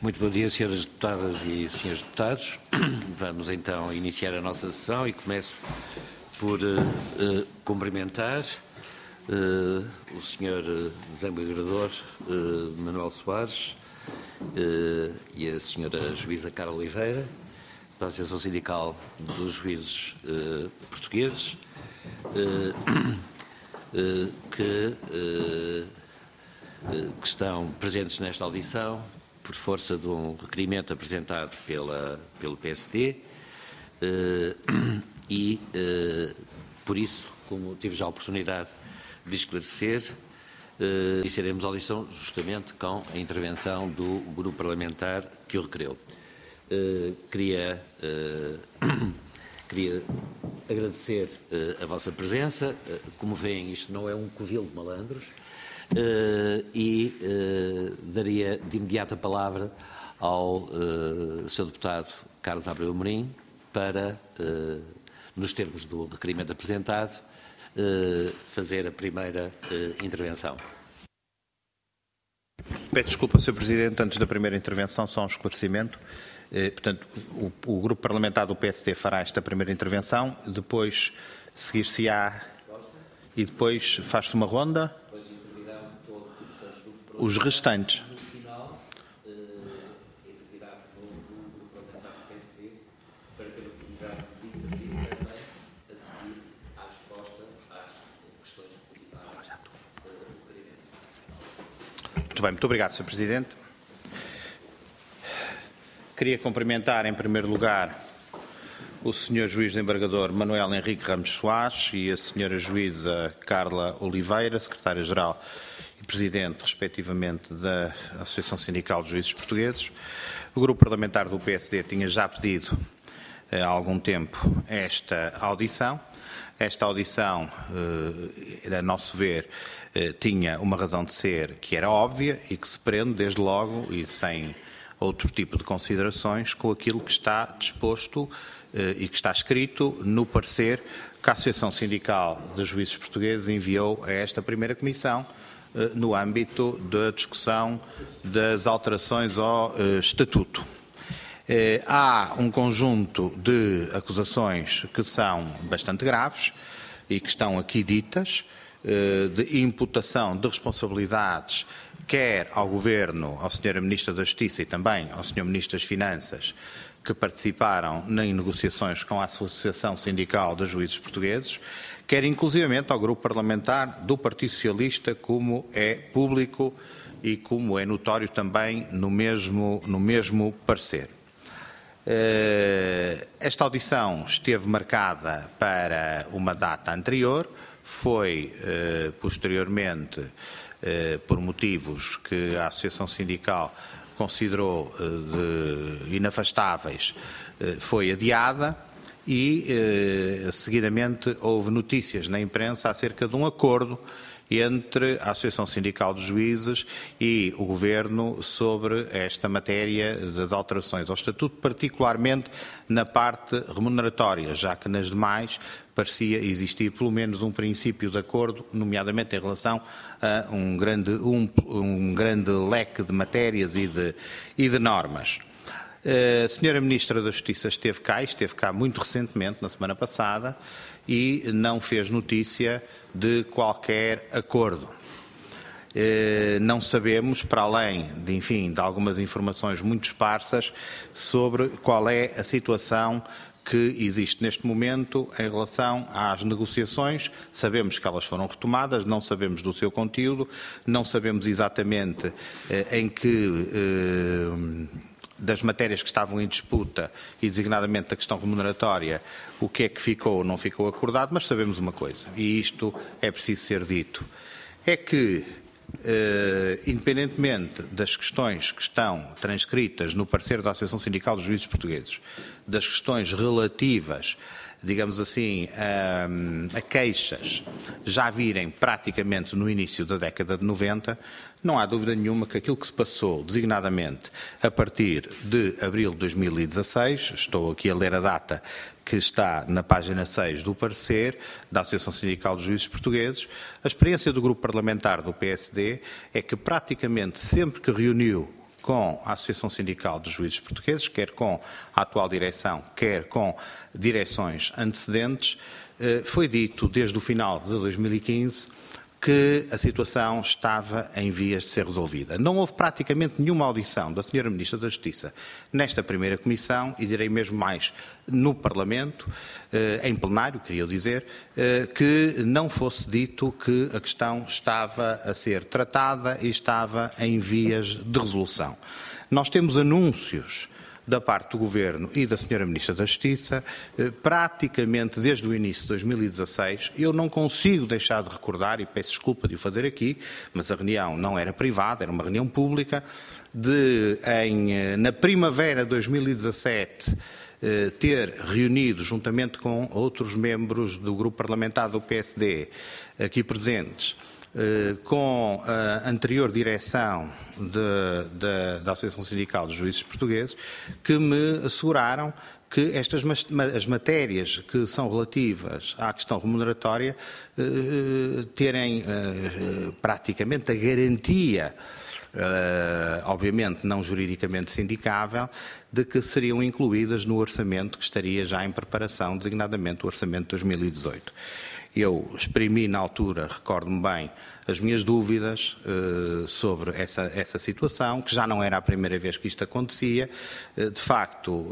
Muito bom dia, senhoras deputadas e senhores deputados. Vamos então iniciar a nossa sessão e começo por cumprimentar o senhor desembargador Manuel Soares e a senhora juíza Carla Oliveira, da Associação Sindical dos Juízes Portugueses, que estão presentes nesta audição por força de um requerimento apresentado pelo PSD e, por isso, como tive já a oportunidade de esclarecer, iniciaremos a audição justamente com a intervenção do grupo parlamentar que o requereu. Queria agradecer a vossa presença. Como veem, isto não é um covil de malandros. Daria de imediato a palavra ao Sr. Deputado Carlos Abreu Amorim para, nos termos do requerimento apresentado, fazer a primeira intervenção. Peço desculpa, Sr. Presidente, antes da primeira intervenção, só um esclarecimento. Portanto, o Grupo Parlamentar do PSD fará esta primeira intervenção, depois seguir-se-á e depois faz-se uma ronda. Os restantes. No final, intervirá o grupo parlamentar do PSD para ter a oportunidade de intervir também a seguir à resposta às questões colocadas no requerimento. Muito bem, muito obrigado, Sr. Presidente. Queria cumprimentar, em primeiro lugar, o Sr. Juiz Desembargador Manuel Henrique Ramos Soares e a Sra. Juíza Carla Oliveira, Secretária-Geral e Presidente, respectivamente, da Associação Sindical dos Juízes Portugueses. O Grupo Parlamentar do PSD tinha já pedido há algum tempo esta audição. Esta audição, a nosso ver, tinha uma razão de ser que era óbvia e que se prende, desde logo, e sem outro tipo de considerações, com aquilo que está disposto e que está escrito no parecer que a Associação Sindical dos Juízes Portugueses enviou a esta primeira comissão no âmbito da discussão das alterações ao Estatuto. Há um conjunto de acusações que são bastante graves e que estão aqui ditas, de imputação de responsabilidades, quer ao Governo, ao Sr. Ministro da Justiça e também ao Sr. Ministro das Finanças, que participaram em negociações com a Associação Sindical dos Juízes Portugueses, quer inclusivamente ao Grupo Parlamentar do Partido Socialista, como é público e como é notório também no mesmo parecer. Esta audição esteve marcada para uma data anterior, foi posteriormente, por motivos que a Associação Sindical considerou inafastáveis, foi adiada e, seguidamente, houve notícias na imprensa acerca de um acordo entre a Associação Sindical dos Juízes e o Governo sobre esta matéria das alterações ao Estatuto, particularmente na parte remuneratória, já que nas demais parecia existir pelo menos um princípio de acordo, nomeadamente em relação a um grande leque de matérias e de normas. A Sra. Ministra da Justiça esteve cá muito recentemente, na semana passada, e não fez notícia de qualquer acordo. Não sabemos, para além de algumas informações muito esparsas, sobre qual é a situação que existe neste momento em relação às negociações. Sabemos que elas foram retomadas, não sabemos do seu conteúdo, não sabemos exatamente em que das matérias que estavam em disputa e designadamente da questão remuneratória, o que é que ficou ou não ficou acordado, mas sabemos uma coisa, e isto é preciso ser dito, é que, independentemente das questões que estão transcritas no parecer da Associação Sindical dos Juízes Portugueses, das questões relativas, digamos assim, a queixas já virem praticamente no início da década de 90, não há dúvida nenhuma que aquilo que se passou, designadamente, a partir de abril de 2016, estou aqui a ler a data que está na página 6 do parecer da Associação Sindical dos Juízes Portugueses, a experiência do grupo parlamentar do PSD é que praticamente sempre que reuniu com a Associação Sindical dos Juízes Portugueses, quer com a atual direção, quer com direções antecedentes, foi dito desde o final de 2015 que a situação estava em vias de ser resolvida. Não houve praticamente nenhuma audição da Sra. Ministra da Justiça nesta primeira comissão, e direi mesmo mais, no Parlamento, em plenário, queria dizer, que não fosse dito que a questão estava a ser tratada e estava em vias de resolução. Nós temos anúncios da parte do Governo e da Sra. Ministra da Justiça, praticamente desde o início de 2016, eu não consigo deixar de recordar, e peço desculpa de o fazer aqui, mas a reunião não era privada, era uma reunião pública, na primavera de 2017, ter reunido, juntamente com outros membros do grupo parlamentar do PSD, aqui presentes, com a anterior direção da Associação Sindical dos Juízes Portugueses, que me asseguraram que as matérias que são relativas à questão remuneratória terem praticamente a garantia, obviamente não juridicamente sindicável, de que seriam incluídas no orçamento que estaria já em preparação, designadamente o orçamento de 2018. Eu exprimi na altura, recordo-me bem, as minhas dúvidas sobre essa situação, que já não era a primeira vez que isto acontecia. De facto,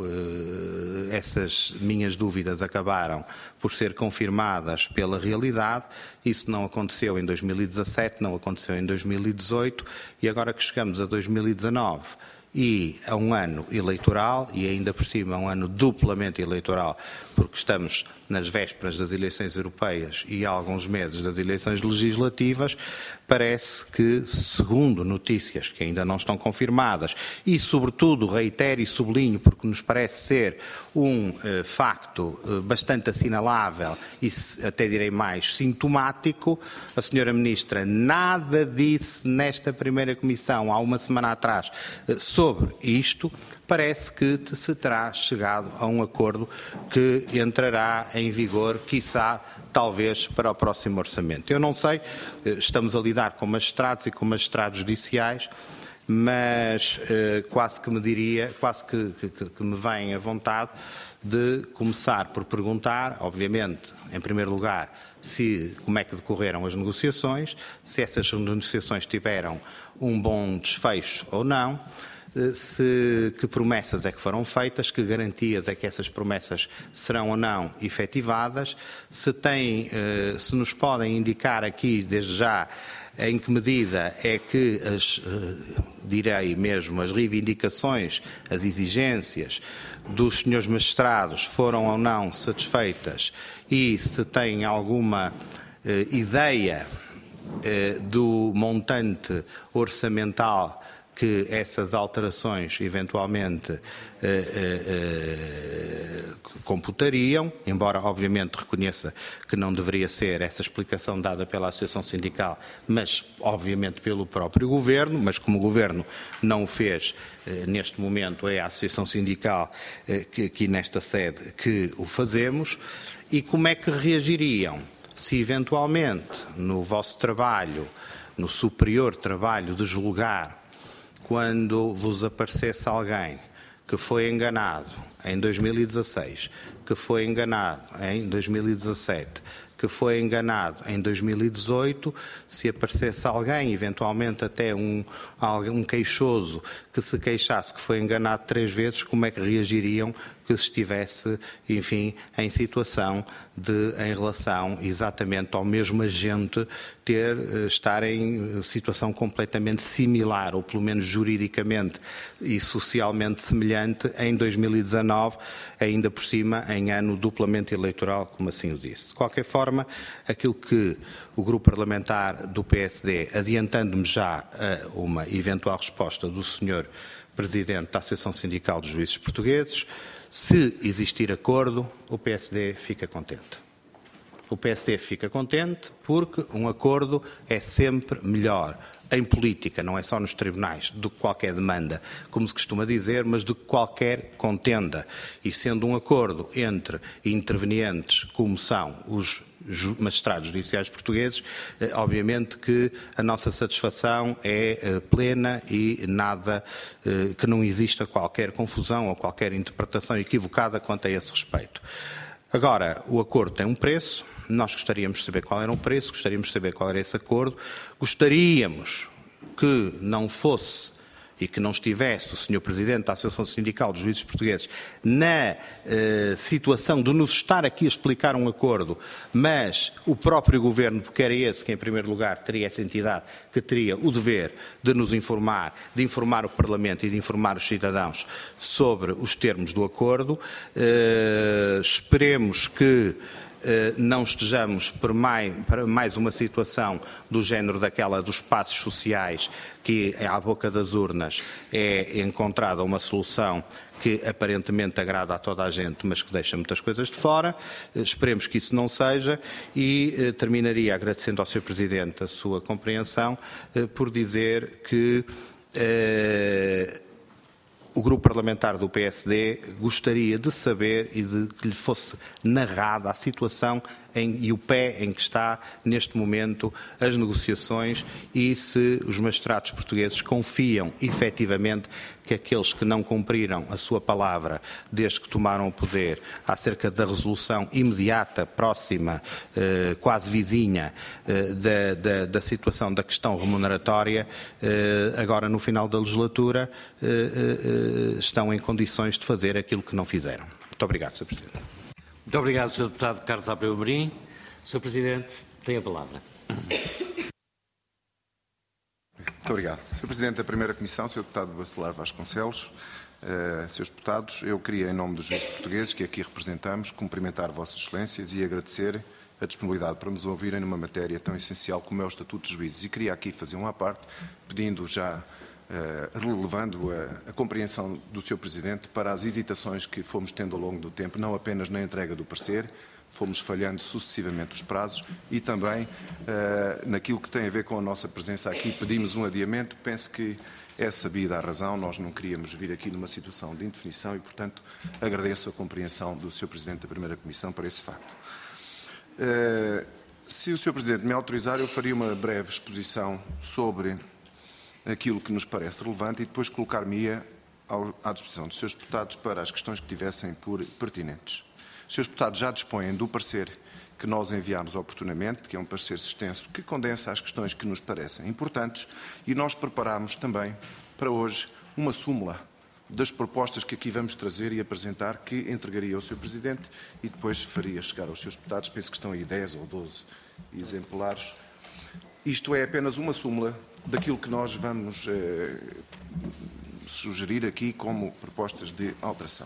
essas minhas dúvidas acabaram por ser confirmadas pela realidade. Isso não aconteceu em 2017, não aconteceu em 2018, e agora que chegamos a 2019, e a um ano eleitoral, e ainda por cima um ano duplamente eleitoral, porque estamos nas vésperas das eleições europeias e há alguns meses das eleições legislativas, parece que, segundo notícias que ainda não estão confirmadas, e sobretudo reitero e sublinho, porque nos parece ser um facto bastante assinalável e até direi mais sintomático, a Sra. Ministra nada disse nesta primeira comissão há uma semana atrás sobre isto. Parece que se terá chegado a um acordo que entrará em vigor, quiçá, talvez, para o próximo orçamento. Eu não sei, estamos a lidar com magistrados e com magistrados judiciais, mas quase que me vem à vontade de começar por perguntar, obviamente, em primeiro lugar, como é que decorreram as negociações, se essas negociações tiveram um bom desfecho ou não, que promessas é que foram feitas, que garantias é que essas promessas serão ou não efetivadas, se nos podem indicar aqui, desde já, em que medida é que direi mesmo, as reivindicações, as exigências dos senhores magistrados foram ou não satisfeitas, e se têm alguma ideia do montante orçamental que essas alterações eventualmente computariam, embora obviamente reconheça que não deveria ser essa explicação dada pela Associação Sindical, mas obviamente pelo próprio Governo, mas como o Governo não o fez neste momento, é a Associação Sindical que aqui nesta sede que o fazemos. E como é que reagiriam se eventualmente no vosso trabalho, no superior trabalho de julgar, quando vos aparecesse alguém que foi enganado em 2016, que foi enganado em 2017, que foi enganado em 2018, se aparecesse alguém, eventualmente até um queixoso, que se queixasse que foi enganado 3 vezes, como é que reagiriam que se estivesse, enfim, em situação em relação exatamente ao mesmo agente estar em situação completamente similar, ou pelo menos juridicamente e socialmente semelhante, em 2019, ainda por cima em ano duplamente eleitoral, como assim o disse. De qualquer forma, aquilo que o grupo parlamentar do PSD, adiantando-me já a uma eventual resposta do Sr. Presidente da Associação Sindical dos Juízes Portugueses, se existir acordo, o PSD fica contente. O PSD fica contente porque um acordo é sempre melhor em política, não é só nos tribunais, do que qualquer demanda, como se costuma dizer, mas do que qualquer contenda. E sendo um acordo entre intervenientes, como são os magistrados judiciais portugueses, obviamente que a nossa satisfação é plena e nada, que não exista qualquer confusão ou qualquer interpretação equivocada quanto a esse respeito. Agora, o acordo tem um preço, nós gostaríamos de saber qual era o preço, gostaríamos de saber qual era esse acordo, gostaríamos que não fosse e que não estivesse o Sr. Presidente da Associação Sindical dos Juízes Portugueses na situação de nos estar aqui a explicar um acordo, mas o próprio Governo, porque era esse que em primeiro lugar teria essa entidade que teria o dever de nos informar, de informar o Parlamento e de informar os cidadãos sobre os termos do acordo. Esperemos que não estejamos para mais uma situação do género daquela dos passos sociais, que à boca das urnas é encontrada uma solução que aparentemente agrada a toda a gente, mas que deixa muitas coisas de fora. Esperemos que isso não seja e terminaria agradecendo ao Sr. Presidente a sua compreensão por dizer que o Grupo Parlamentar do PSD gostaria de saber e de que lhe fosse narrada a situação e o pé em que está, neste momento, as negociações e se os magistrados portugueses confiam, efetivamente, que aqueles que não cumpriram a sua palavra desde que tomaram o poder acerca da resolução imediata, próxima, quase vizinha, da situação da questão remuneratória, agora no final da legislatura, estão em condições de fazer aquilo que não fizeram. Muito obrigado, Sr. Presidente. Muito obrigado, Sr. Deputado Carlos Abreu Amorim. Sr. Presidente, tem a palavra. Muito obrigado. Sr. Presidente da Primeira Comissão, Sr. Deputado Bacelar Vasconcelos, Srs. Deputados, eu queria, em nome dos juízes portugueses que aqui representamos, cumprimentar Vossas Excelências e agradecer a disponibilidade para nos ouvirem numa matéria tão essencial como é o Estatuto dos Juízes. E queria aqui fazer uma à parte, pedindo já, relevando a compreensão do Sr. Presidente para as hesitações que fomos tendo ao longo do tempo, não apenas na entrega do parecer, fomos falhando sucessivamente os prazos e também naquilo que tem a ver com a nossa presença aqui. Pedimos um adiamento, penso que é sabida a razão, nós não queríamos vir aqui numa situação de indefinição e, portanto, agradeço a compreensão do Sr. Presidente da Primeira Comissão para esse facto. Se o Sr. Presidente me autorizar, eu faria uma breve exposição sobre aquilo que nos parece relevante e depois colocar-me-ia à disposição dos Srs. Deputados para as questões que tivessem por pertinentes. Os Srs. Deputados já dispõem do parecer que nós enviámos oportunamente, que é um parecer extenso, que condensa as questões que nos parecem importantes, e nós preparámos também para hoje uma súmula das propostas que aqui vamos trazer e apresentar, que entregaria ao Sr. Presidente e depois faria chegar aos Srs. Deputados, penso que estão aí 10 ou 12 exemplares. Isto é apenas uma súmula daquilo que nós vamos sugerir aqui como propostas de alteração.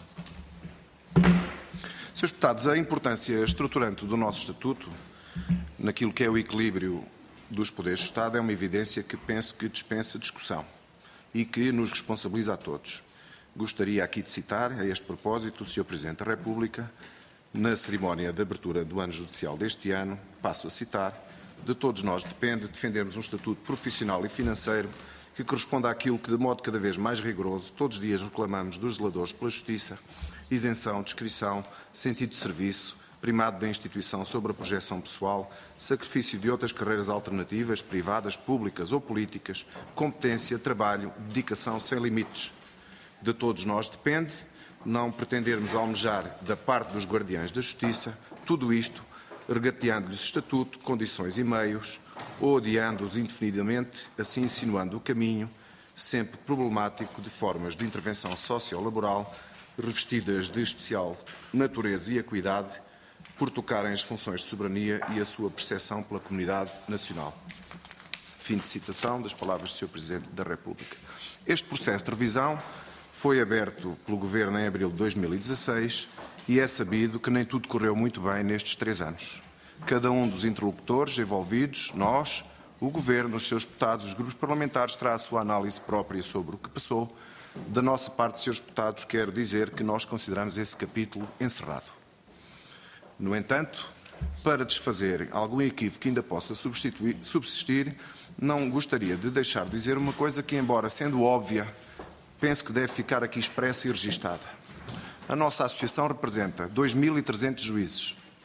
Srs. Deputados, a importância estruturante do nosso Estatuto, naquilo que é o equilíbrio dos poderes do Estado, é uma evidência que penso que dispensa discussão e que nos responsabiliza a todos. Gostaria aqui de citar, a este propósito, o Sr. Presidente da República, na cerimónia de abertura do ano judicial deste ano, passo a citar: de todos nós depende defendermos um estatuto profissional e financeiro que corresponda àquilo que, de modo cada vez mais rigoroso, todos os dias reclamamos dos zeladores pela justiça: isenção, discrição, sentido de serviço, primado da instituição sobre a projeção pessoal, sacrifício de outras carreiras alternativas, privadas, públicas ou políticas, competência, trabalho, dedicação sem limites. De todos nós depende não pretendermos almejar da parte dos guardiães da justiça tudo isto, regateando-lhes estatuto, condições e meios, ou adiando-os indefinidamente, assim insinuando o caminho, sempre problemático, de formas de intervenção socio-laboral revestidas de especial natureza e acuidade, por tocarem as funções de soberania e a sua percepção pela comunidade nacional. Fim de citação das palavras do Sr. Presidente da República. Este processo de revisão foi aberto pelo Governo em abril de 2016 e é sabido que nem tudo correu muito bem nestes 3 anos. Cada um dos interlocutores envolvidos, nós, o Governo, os seus deputados, os grupos parlamentares, terá a sua análise própria sobre o que passou. Da nossa parte, Srs. Deputados, quero dizer que nós consideramos esse capítulo encerrado. No entanto, para desfazer algum equívoco que ainda possa subsistir, não gostaria de deixar de dizer uma coisa que, embora sendo óbvia, penso que deve ficar aqui expressa e registada. A nossa associação representa 2.300 juízes,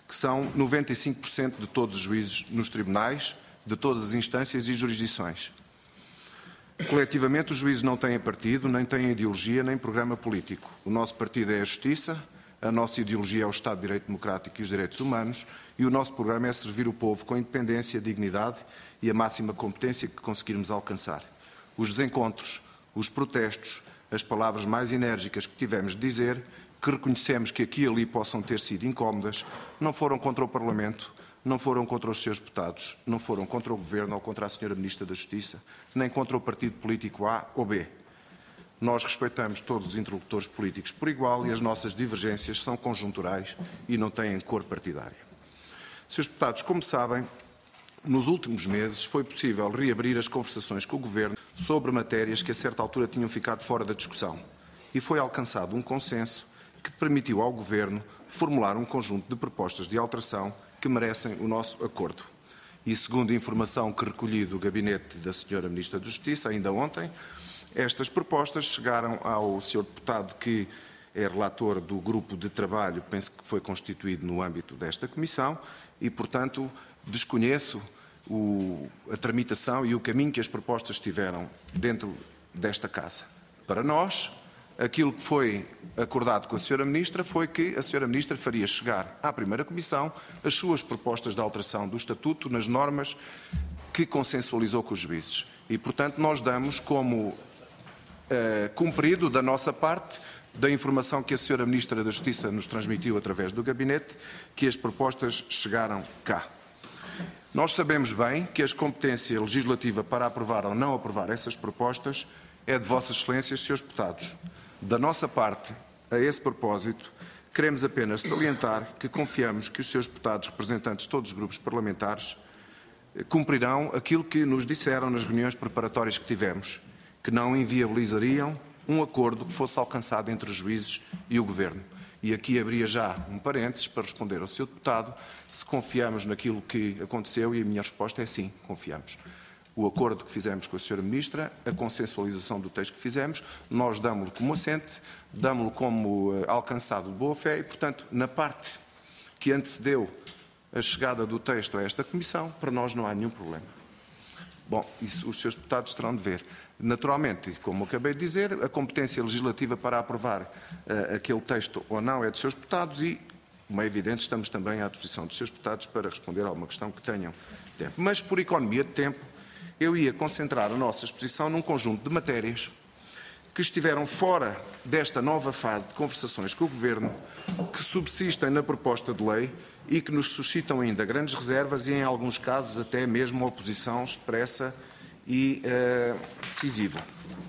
que são 95% de todos os juízes nos tribunais, de todas as instâncias e jurisdições. Coletivamente, os juízes não têm partido, nem têm ideologia, nem programa político. O nosso partido é a justiça, a nossa ideologia é o Estado de Direito Democrático e os direitos humanos, e o nosso programa é servir o povo com independência, dignidade e a máxima competência que conseguirmos alcançar. Os desencontros, os protestos, as palavras mais enérgicas que tivemos de dizer, que reconhecemos que aqui e ali possam ter sido incómodas, não foram contra o Parlamento, não foram contra os seus deputados, não foram contra o Governo ou contra a Sra. Ministra da Justiça, nem contra o partido político A ou B. Nós respeitamos todos os interlocutores políticos por igual e as nossas divergências são conjunturais e não têm cor partidária. Srs. deputados, como sabem, nos últimos meses foi possível reabrir as conversações com o Governo sobre matérias que a certa altura tinham ficado fora da discussão e foi alcançado um consenso que permitiu ao Governo formular um conjunto de propostas de alteração que merecem o nosso acordo. E segundo a informação que recolhi do gabinete da Sra. Ministra da Justiça, ainda ontem, estas propostas chegaram ao Sr. Deputado que é relator do grupo de trabalho, penso que foi constituído no âmbito desta Comissão e, portanto, desconheço a tramitação e o caminho que as propostas tiveram dentro desta Casa. Para nós, aquilo que foi acordado com a Sra. Ministra foi que a Sra. Ministra faria chegar à Primeira Comissão as suas propostas de alteração do Estatuto nas normas que consensualizou com os juízes. E, portanto, nós damos como cumprido da nossa parte, da informação que a Sra. Ministra da Justiça nos transmitiu através do gabinete, que as propostas chegaram cá. Nós sabemos bem que a competência legislativa para aprovar ou não aprovar essas propostas é de Vossas Excelências, Srs. Deputados. Da nossa parte, a esse propósito, queremos apenas salientar que confiamos que os Srs. Deputados, representantes de todos os grupos parlamentares, cumprirão aquilo que nos disseram nas reuniões preparatórias que tivemos, que não inviabilizariam um acordo que fosse alcançado entre os juízes e o Governo. E aqui abria já um parênteses para responder ao Sr. Deputado se confiamos naquilo que aconteceu e a minha resposta é sim, confiamos. O acordo que fizemos com a Sra. Ministra, a consensualização do texto que fizemos, nós damos-lo como assente, damos-lo como alcançado de boa fé e, portanto, na parte que antecedeu a chegada do texto a esta Comissão, para nós não há nenhum problema. Bom, isso os Srs. Deputados terão de ver. Naturalmente, como acabei de dizer, a competência legislativa para aprovar aquele texto ou não é dos Srs. Deputados e, como é evidente, estamos também à disposição dos Srs. Deputados para responder a alguma questão que tenham tempo. Mas, por economia de tempo, eu ia concentrar a nossa exposição num conjunto de matérias que estiveram fora desta nova fase de conversações com o Governo, que subsistem na proposta de lei e que nos suscitam ainda grandes reservas e, em alguns casos, até mesmo oposição expressa e decisiva.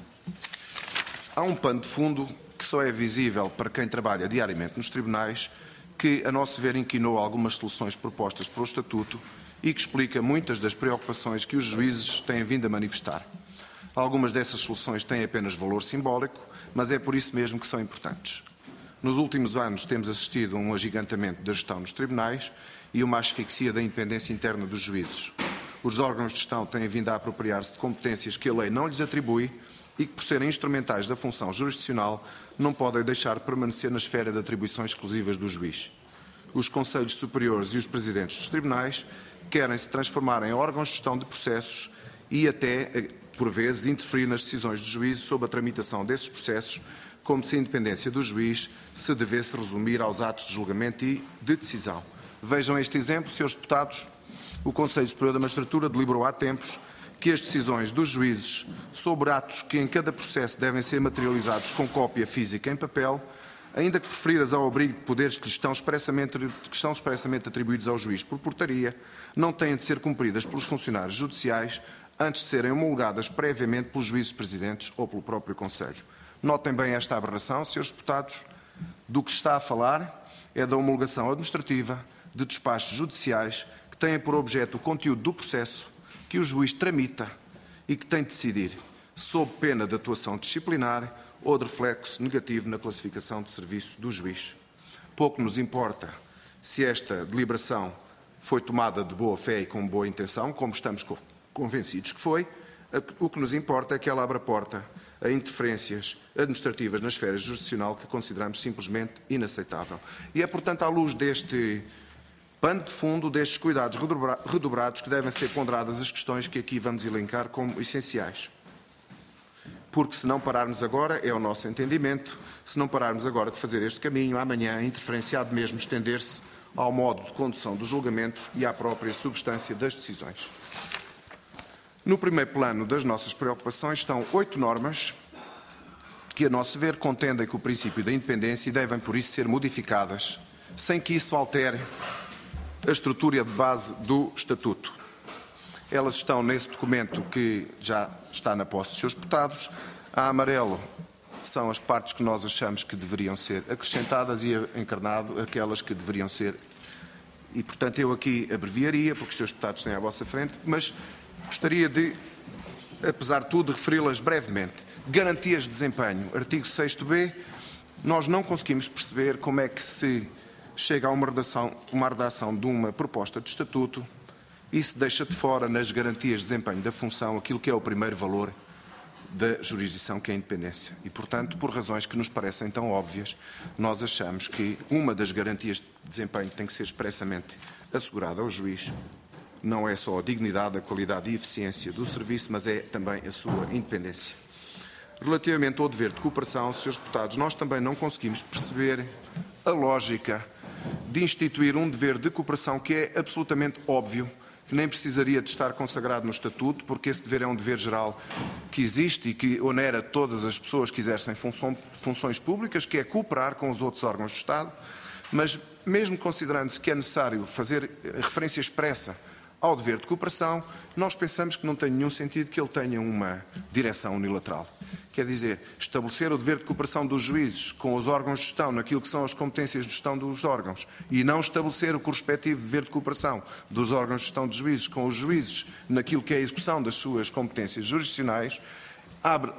Há um pano de fundo que só é visível para quem trabalha diariamente nos tribunais, que, a nosso ver, inquinou algumas soluções propostas pelo Estatuto e que explica muitas das preocupações que os juízes têm vindo a manifestar. Algumas dessas soluções têm apenas valor simbólico, mas é por isso mesmo que são importantes. Nos últimos anos temos assistido a um agigantamento da gestão nos tribunais e uma asfixia da independência interna dos juízes. Os órgãos de gestão têm vindo a apropriar-se de competências que a lei não lhes atribui e que, por serem instrumentais da função jurisdicional, não podem deixar de permanecer na esfera de atribuições exclusivas do juiz. Os conselhos superiores e os presidentes dos tribunais querem se transformar em órgãos de gestão de processos e até, por vezes, interferir nas decisões do juiz sobre a tramitação desses processos, como se a independência do juiz se devesse resumir aos atos de julgamento e de decisão. Vejam este exemplo, Srs. Deputados. O Conselho Superior da Magistratura deliberou há tempos que as decisões dos juízes sobre atos que em cada processo devem ser materializados com cópia física em papel, ainda que preferidas ao abrigo de poderes que estão expressamente atribuídos ao juiz por portaria, não têm de ser cumpridas pelos funcionários judiciais antes de serem homologadas previamente pelos juízes presidentes ou pelo próprio Conselho. Notem bem esta aberração, Srs. Deputados. Do que se está a falar é da homologação administrativa de despachos judiciais que têm por objeto o conteúdo do processo que o juiz tramita e que tem de decidir, sob pena de atuação disciplinar ou de reflexo negativo na classificação de serviço do juiz. Pouco nos importa se esta deliberação foi tomada de boa fé e com boa intenção, como estamos convencidos que foi. O que nos importa é que ela abra porta a interferências administrativas na esfera jurisdicional que consideramos simplesmente inaceitável. E é, portanto, à luz deste Pano de fundo destes cuidados redobrados que devem ser ponderadas as questões que aqui vamos elencar como essenciais. Porque se não pararmos agora, é o nosso entendimento, se não pararmos agora de fazer este caminho, amanhã a interferência há de mesmo estender-se ao modo de condução dos julgamentos e à própria substância das decisões. No primeiro plano das nossas preocupações estão 8 normas que, a nosso ver, contendem com o princípio da independência e devem, por isso, ser modificadas, sem que isso altere a estrutura de base do Estatuto. Elas estão nesse documento que já está na posse dos seus deputados. A amarelo são as partes que nós achamos que deveriam ser acrescentadas e a encarnado aquelas que deveriam ser. E, portanto, eu aqui abreviaria, porque os seus deputados têm à vossa frente, mas gostaria de, apesar de tudo, referi-las brevemente. Garantias de desempenho, artigo 6º, nós não conseguimos perceber como é que se chega a uma redação de uma proposta de estatuto e se deixa de fora nas garantias de desempenho da função aquilo que é o primeiro valor da jurisdição, que é a independência. E, portanto, por razões que nos parecem tão óbvias, nós achamos que uma das garantias de desempenho tem que ser expressamente assegurada ao juiz. Não é só a dignidade, a qualidade e a eficiência do serviço, mas é também a sua independência. Relativamente ao dever de cooperação, Srs. Deputados, nós também não conseguimos perceber a lógica de instituir um dever de cooperação que é absolutamente óbvio, que nem precisaria de estar consagrado no Estatuto, porque esse dever é um dever geral que existe e que onera todas as pessoas que exercem funções públicas, que é cooperar com os outros órgãos do Estado, mas mesmo considerando-se que é necessário fazer referência expressa ao dever de cooperação, nós pensamos que não tem nenhum sentido que ele tenha uma direção unilateral. Quer dizer, estabelecer o dever de cooperação dos juízes com os órgãos de gestão naquilo que são as competências de gestão dos órgãos e não estabelecer o correspectivo dever de cooperação dos órgãos de gestão dos juízes com os juízes naquilo que é a execução das suas competências jurisdicionais, abre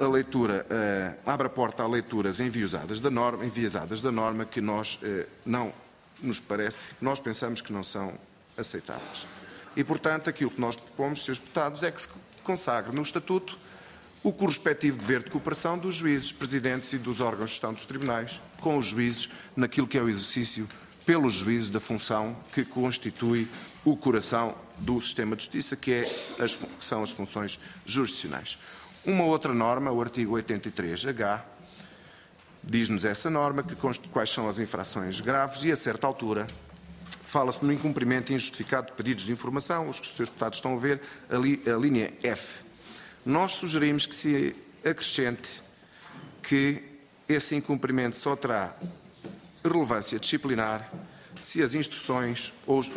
a porta a leituras enviesadas da norma que nós não nos parece, que nós pensamos que não são aceitáveis. E, portanto, aquilo que nós propomos, Srs. Deputados, é que se consagre no Estatuto o correspectivo dever de cooperação dos juízes, presidentes e dos órgãos de gestão dos tribunais com os juízes naquilo que é o exercício pelos juízes da função que constitui o coração do sistema de justiça, que são as funções jurisdicionais. Uma outra norma, o artigo 83H, diz-nos essa norma quais são as infrações graves e, a certa altura, fala-se no incumprimento injustificado de pedidos de informação, os que os Srs. Deputados estão a ver, a linha F. Nós sugerimos que se acrescente que esse incumprimento só terá relevância disciplinar se as instruções,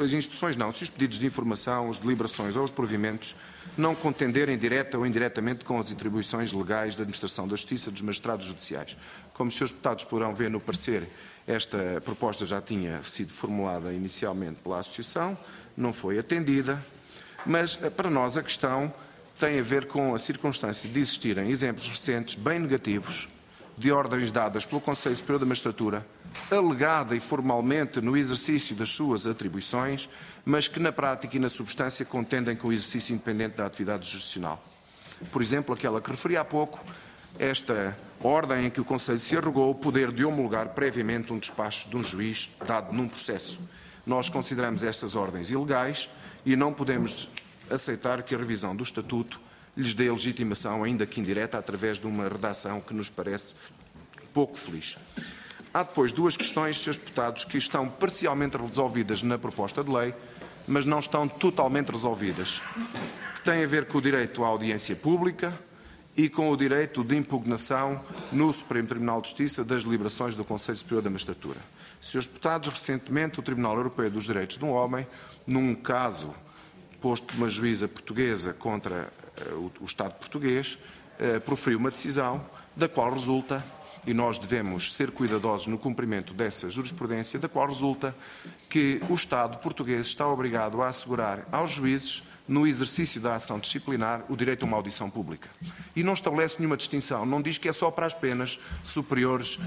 se os pedidos de informação, as deliberações ou os provimentos não contenderem direta ou indiretamente com as atribuições legais da administração da Justiça dos magistrados judiciais. Como os Srs. Deputados poderão ver no parecer, esta proposta já tinha sido formulada inicialmente pela Associação, não foi atendida, mas para nós a questão tem a ver com a circunstância de existirem exemplos recentes bem negativos de ordens dadas pelo Conselho Superior da Magistratura, alegada e formalmente no exercício das suas atribuições, mas que na prática e na substância contendem com o exercício independente da atividade jurisdicional. Por exemplo, aquela que referi há pouco, esta ordem em que o Conselho se arrogou o poder de homologar previamente um despacho de um juiz dado num processo. Nós consideramos estas ordens ilegais e não podemos aceitar que a revisão do Estatuto lhes dê legitimação, ainda que indireta, através de uma redação que nos parece pouco feliz. Há depois duas questões, Srs. Deputados, que estão parcialmente resolvidas na proposta de lei, mas não estão totalmente resolvidas, que têm a ver com o direito à audiência pública e com o direito de impugnação no Supremo Tribunal de Justiça das deliberações do Conselho Superior da Magistratura. Srs. Deputados, recentemente o Tribunal Europeu dos Direitos do Homem, num caso posto por uma juíza portuguesa contra o Estado português, proferiu uma decisão da qual resulta, e nós devemos ser cuidadosos no cumprimento dessa jurisprudência, da qual resulta que o Estado português está obrigado a assegurar aos juízes, no exercício da ação disciplinar, o direito a uma audição pública. E não estabelece nenhuma distinção, não diz que é só para as penas superiores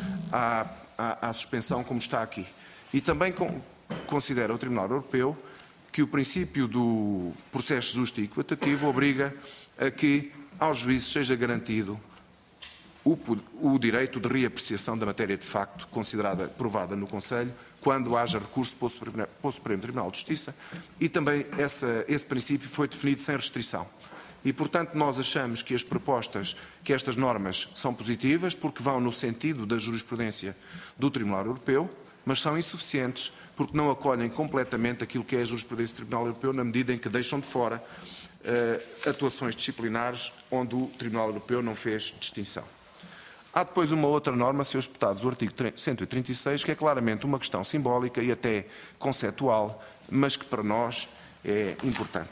à suspensão, como está aqui. E também considera o Tribunal Europeu que o princípio do processo justo e equitativo obriga a que aos juízes seja garantido o direito de reapreciação da matéria de facto considerada provada no Conselho, quando haja recurso para o Supremo Tribunal de Justiça, e também esse princípio foi definido sem restrição. E, portanto, nós achamos que que estas normas são positivas, porque vão no sentido da jurisprudência do Tribunal Europeu, mas são insuficientes porque não acolhem completamente aquilo que é a jurisprudência do Tribunal Europeu, na medida em que deixam de fora atuações disciplinares onde o Tribunal Europeu não fez distinção. Há depois uma outra norma, Srs. Deputados, o artigo 136, que é claramente uma questão simbólica e até conceptual, mas que para nós é importante.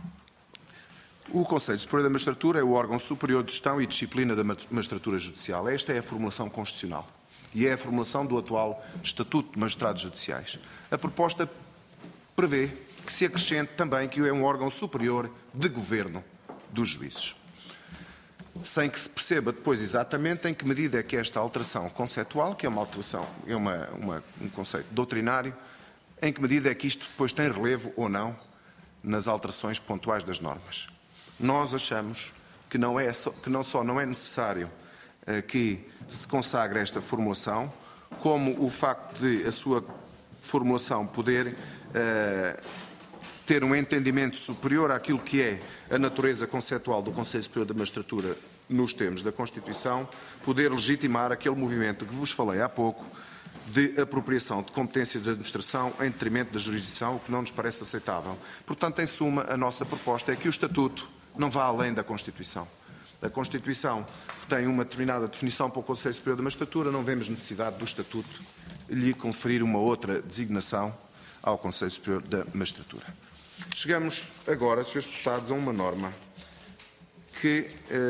O Conselho Superior da Magistratura é o órgão superior de gestão e disciplina da magistratura judicial. Esta é a formulação constitucional e é a formulação do atual Estatuto de Magistrados Judiciais. A proposta prevê que se acrescente também que é um órgão superior de governo dos juízes, sem que se perceba depois exatamente em que medida é que esta alteração conceptual, que é uma alteração, é um conceito doutrinário, em que medida é que isto depois tem relevo ou não nas alterações pontuais das normas. Nós achamos que não só não é necessário que se consagre esta formulação, como o facto de a sua formulação poder ter um entendimento superior àquilo que é a natureza conceptual do Conselho Superior da Magistratura nos termos da Constituição, poder legitimar aquele movimento que vos falei há pouco de apropriação de competências de administração em detrimento da jurisdição, o que não nos parece aceitável. Portanto, em suma, a nossa proposta é que o Estatuto não vá além da Constituição. A Constituição tem uma determinada definição para o Conselho Superior da Magistratura, não vemos necessidade do Estatuto lhe conferir uma outra designação ao Conselho Superior da Magistratura. Chegamos agora, Srs. Deputados, a uma norma que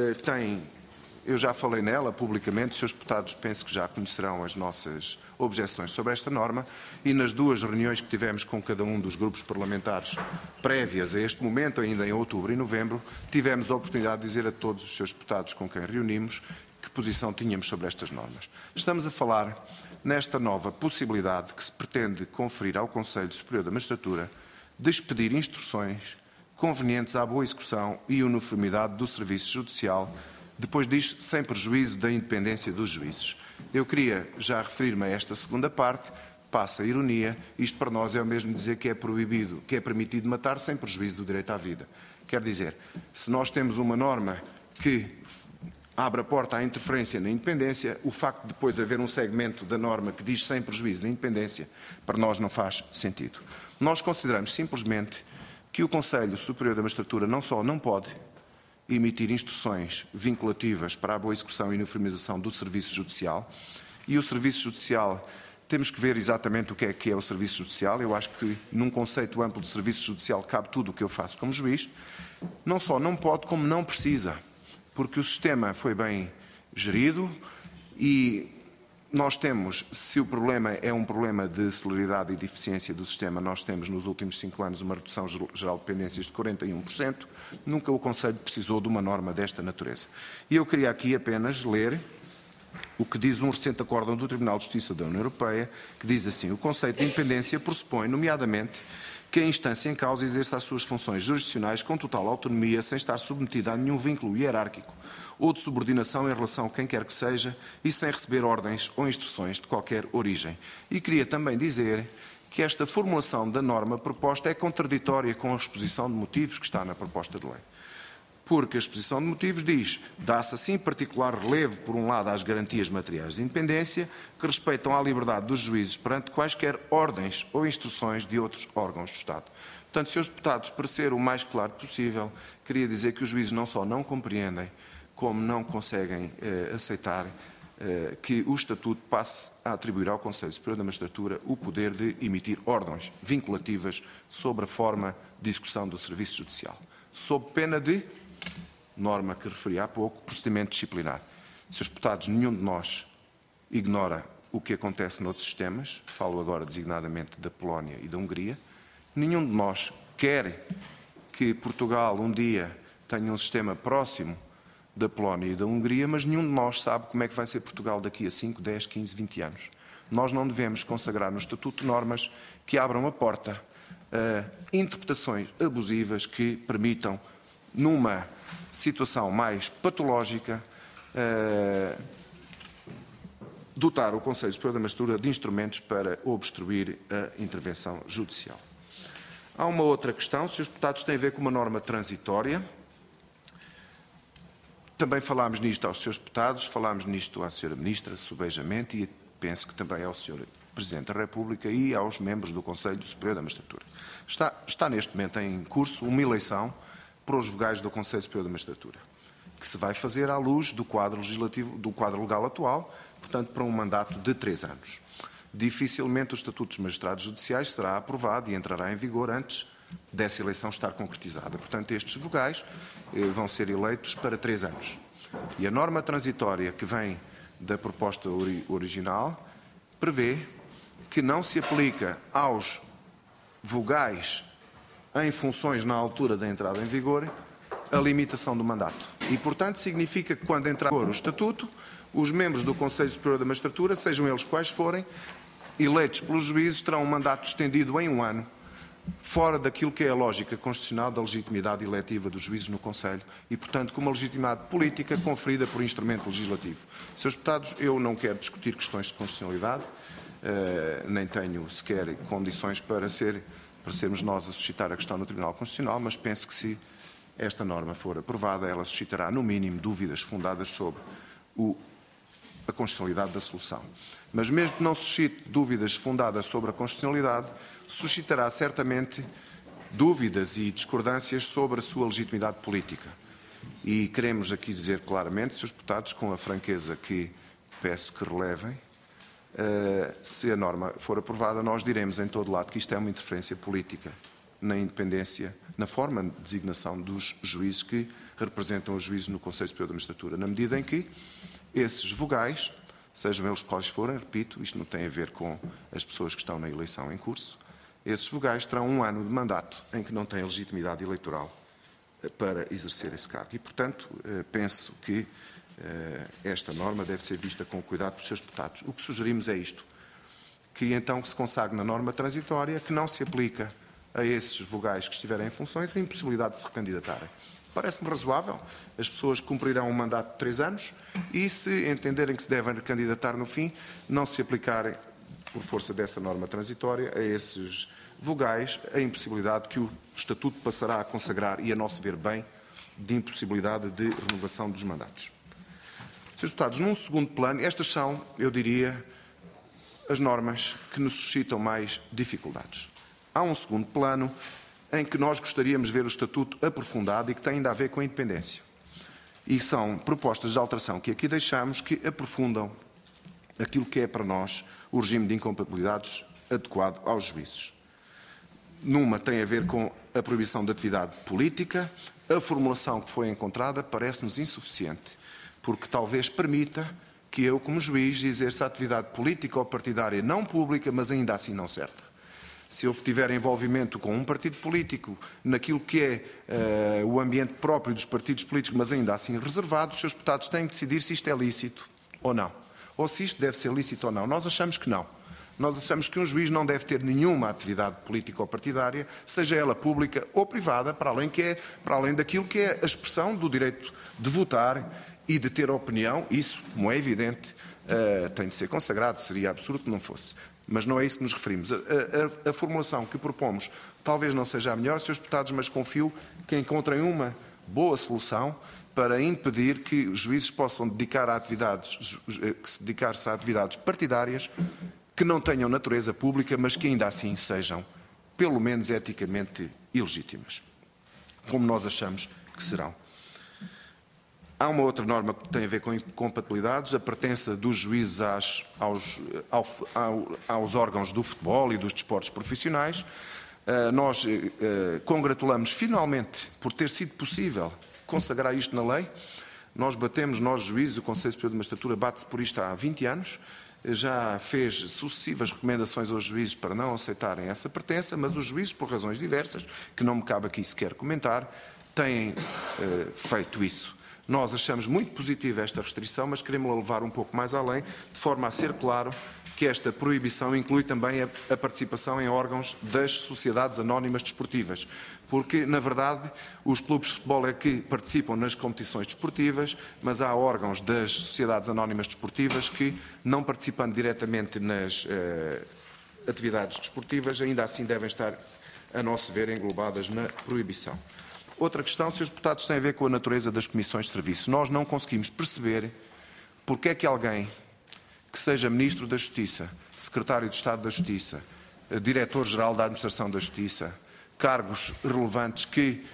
eu já falei nela publicamente, Srs. Deputados penso que já conhecerão as nossas objeções sobre esta norma, e nas duas reuniões que tivemos com cada um dos grupos parlamentares prévias a este momento, ainda em outubro e novembro, tivemos a oportunidade de dizer a todos os Srs. Deputados com quem reunimos que posição tínhamos sobre estas normas. Estamos a falar nesta nova possibilidade que se pretende conferir ao Conselho Superior da Magistratura de expedir instruções convenientes à boa execução e uniformidade do serviço judicial, depois diz sem prejuízo da independência dos juízes. Eu queria já referir-me a esta segunda parte, passa a ironia, isto para nós é o mesmo dizer que é proibido, que é permitido matar sem prejuízo do direito à vida. Quer dizer, se nós temos uma norma que abre a porta à interferência na independência, o facto de depois haver um segmento da norma que diz sem prejuízo da independência, para nós não faz sentido. Nós consideramos simplesmente que o Conselho Superior da Magistratura não só não pode emitir instruções vinculativas para a boa execução e uniformização do serviço judicial, e o serviço judicial, temos que ver exatamente o que é o serviço judicial. Eu acho que num conceito amplo de serviço judicial cabe tudo o que eu faço como juiz. Não só não pode, como não precisa, porque o sistema foi bem gerido e nós temos, se o problema é um problema de celeridade e de eficiência do sistema, nós temos nos últimos 5 anos uma redução geral de pendências de 41%, nunca o Conselho precisou de uma norma desta natureza. E eu queria aqui apenas ler o que diz um recente acórdão do Tribunal de Justiça da União Europeia, que diz assim: o conceito de independência pressupõe, nomeadamente, que a instância em causa exerça as suas funções jurisdicionais com total autonomia, sem estar submetida a nenhum vínculo hierárquico ou de subordinação em relação a quem quer que seja e sem receber ordens ou instruções de qualquer origem. E queria também dizer que esta formulação da norma proposta é contraditória com a exposição de motivos que está na proposta de lei. Porque a exposição de motivos diz: dá-se assim particular relevo, por um lado, às garantias materiais de independência, que respeitam à liberdade dos juízes perante quaisquer ordens ou instruções de outros órgãos do Estado. Portanto, Srs. Deputados, para ser o mais claro possível, queria dizer que os juízes não só não compreendem, como não conseguem aceitar que o Estatuto passe a atribuir ao Conselho Superior da Magistratura o poder de emitir ordens vinculativas sobre a forma de execução do serviço judicial, sob pena de, norma que referi há pouco, procedimento disciplinar. Srs. Deputados, nenhum de nós ignora o que acontece noutros sistemas, falo agora designadamente da Polónia e da Hungria, nenhum de nós quer que Portugal um dia tenha um sistema próximo da Polónia e da Hungria, mas nenhum de nós sabe como é que vai ser Portugal daqui a 5, 10, 15, 20 anos. Nós não devemos consagrar no Estatuto normas que abram a porta a interpretações abusivas que permitam, numa situação mais patológica, dotar o Conselho Superior da Magistratura de instrumentos para obstruir a intervenção judicial. Há uma outra questão, Srs. Deputados, tem a ver com uma norma transitória. Também falámos nisto aos Srs. Deputados, falámos nisto à Sra. Ministra, subejamente, e penso que também ao Sr. Presidente da República e aos membros do Conselho Superior da Magistratura. Está neste momento em curso uma eleição para os vogais do Conselho Superior da Magistratura, que se vai fazer à luz do quadro legislativo, do quadro legal atual, portanto, para um mandato de 3 anos. Dificilmente o Estatuto dos Magistrados Judiciais será aprovado e entrará em vigor antes dessa eleição estar concretizada. Portanto, estes vogais vão ser eleitos para 3 anos. E a norma transitória que vem da proposta original prevê que não se aplica aos vogais em funções na altura da entrada em vigor a limitação do mandato. E, portanto, significa que quando entrar em vigor o Estatuto, os membros do Conselho Superior da Magistratura, sejam eles quais forem, eleitos pelos juízes, terão um mandato estendido em 1 ano, fora daquilo que é a lógica constitucional da legitimidade eletiva dos juízes no Conselho e, portanto, com uma legitimidade política conferida por instrumento legislativo. Srs. Deputados, eu não quero discutir questões de constitucionalidade, nem tenho sequer condições para sermos nós a suscitar a questão no Tribunal Constitucional, mas penso que se esta norma for aprovada, ela suscitará, no mínimo, dúvidas fundadas sobre a constitucionalidade da solução. Mas mesmo que não suscite dúvidas fundadas sobre a constitucionalidade, suscitará certamente dúvidas e discordâncias sobre a sua legitimidade política. E queremos aqui dizer claramente, Srs. Deputados, com a franqueza que peço que relevem, se a norma for aprovada, nós diremos em todo lado que isto é uma interferência política na independência, na forma de designação dos juízes que representam os juízes no Conselho Superior da Magistratura, na medida em que esses vogais, sejam eles quais forem, repito, isto não tem a ver com as pessoas que estão na eleição em curso, esses vogais terão 1 ano de mandato em que não têm legitimidade eleitoral para exercer esse cargo. E, portanto, penso que esta norma deve ser vista com cuidado pelos Srs. Deputados. O que sugerimos é isto, que então se consagre na norma transitória que não se aplica a esses vogais que estiverem em funções a impossibilidade de se recandidatarem. Parece-me razoável, as pessoas cumprirão um mandato de 3 anos e, se entenderem que se devem recandidatar no fim, não se aplicarem, por força dessa norma transitória, a esses vogais a impossibilidade que o Estatuto passará a consagrar, e a nosso ver bem, de impossibilidade de renovação dos mandatos. Srs. Deputados, num segundo plano, estas são, eu diria, as normas que nos suscitam mais dificuldades. Há um segundo plano em que nós gostaríamos de ver o Estatuto aprofundado e que tem ainda a ver com a independência. E são propostas de alteração que aqui deixamos que aprofundam aquilo que é para nós o regime de incompatibilidades adequado aos juízes. Numa tem a ver com a proibição da atividade política. A formulação que foi encontrada parece-nos insuficiente, porque talvez permita que eu, como juiz, exerça a atividade política ou partidária não pública, mas ainda assim não certa. Se eu tiver envolvimento com um partido político naquilo que é o ambiente próprio dos partidos políticos, mas ainda assim reservado, os Srs. Deputados têm que decidir se isto é lícito ou não. Ou se isto deve ser lícito ou não. Nós achamos que não. Nós achamos que um juiz não deve ter nenhuma atividade política ou partidária, seja ela pública ou privada, para além daquilo que é a expressão do direito de votar e de ter opinião. Isso, como é evidente, tem de ser consagrado. Seria absurdo que não fosse. Mas não é isso que nos referimos. A formulação que propomos talvez não seja a melhor, Srs. Deputados, mas confio que encontrem uma boa solução para impedir que os juízes possam dedicar-se a atividades partidárias que não tenham natureza pública, mas que ainda assim sejam, pelo menos eticamente, ilegítimas, como nós achamos que serão. Há uma outra norma que tem a ver com incompatibilidades, a pertença dos juízes aos órgãos do futebol e dos desportos profissionais. Nós congratulamos finalmente por ter sido possível consagrar isto na lei. Nós juízes, o Conselho Superior de Magistratura bate-se por isto há 20 anos, já fez sucessivas recomendações aos juízes para não aceitarem essa pertença, mas os juízes, por razões diversas, que não me cabe aqui sequer comentar, têm feito isso. Nós achamos muito positiva esta restrição, mas queremos levar um pouco mais além, de forma a ser claro que esta proibição inclui também a participação em órgãos das sociedades anónimas desportivas, porque, na verdade, os clubes de futebol é que participam nas competições desportivas, mas há órgãos das sociedades anónimas desportivas que, não participando diretamente nas atividades desportivas, ainda assim devem estar, a nosso ver, englobadas na proibição. Outra questão, Srs. Deputados, tem a ver com a natureza das comissões de serviço. Nós não conseguimos perceber porque é que alguém que seja Ministro da Justiça, Secretário de Estado da Justiça, Diretor-Geral da Administração da Justiça, cargos relevantes que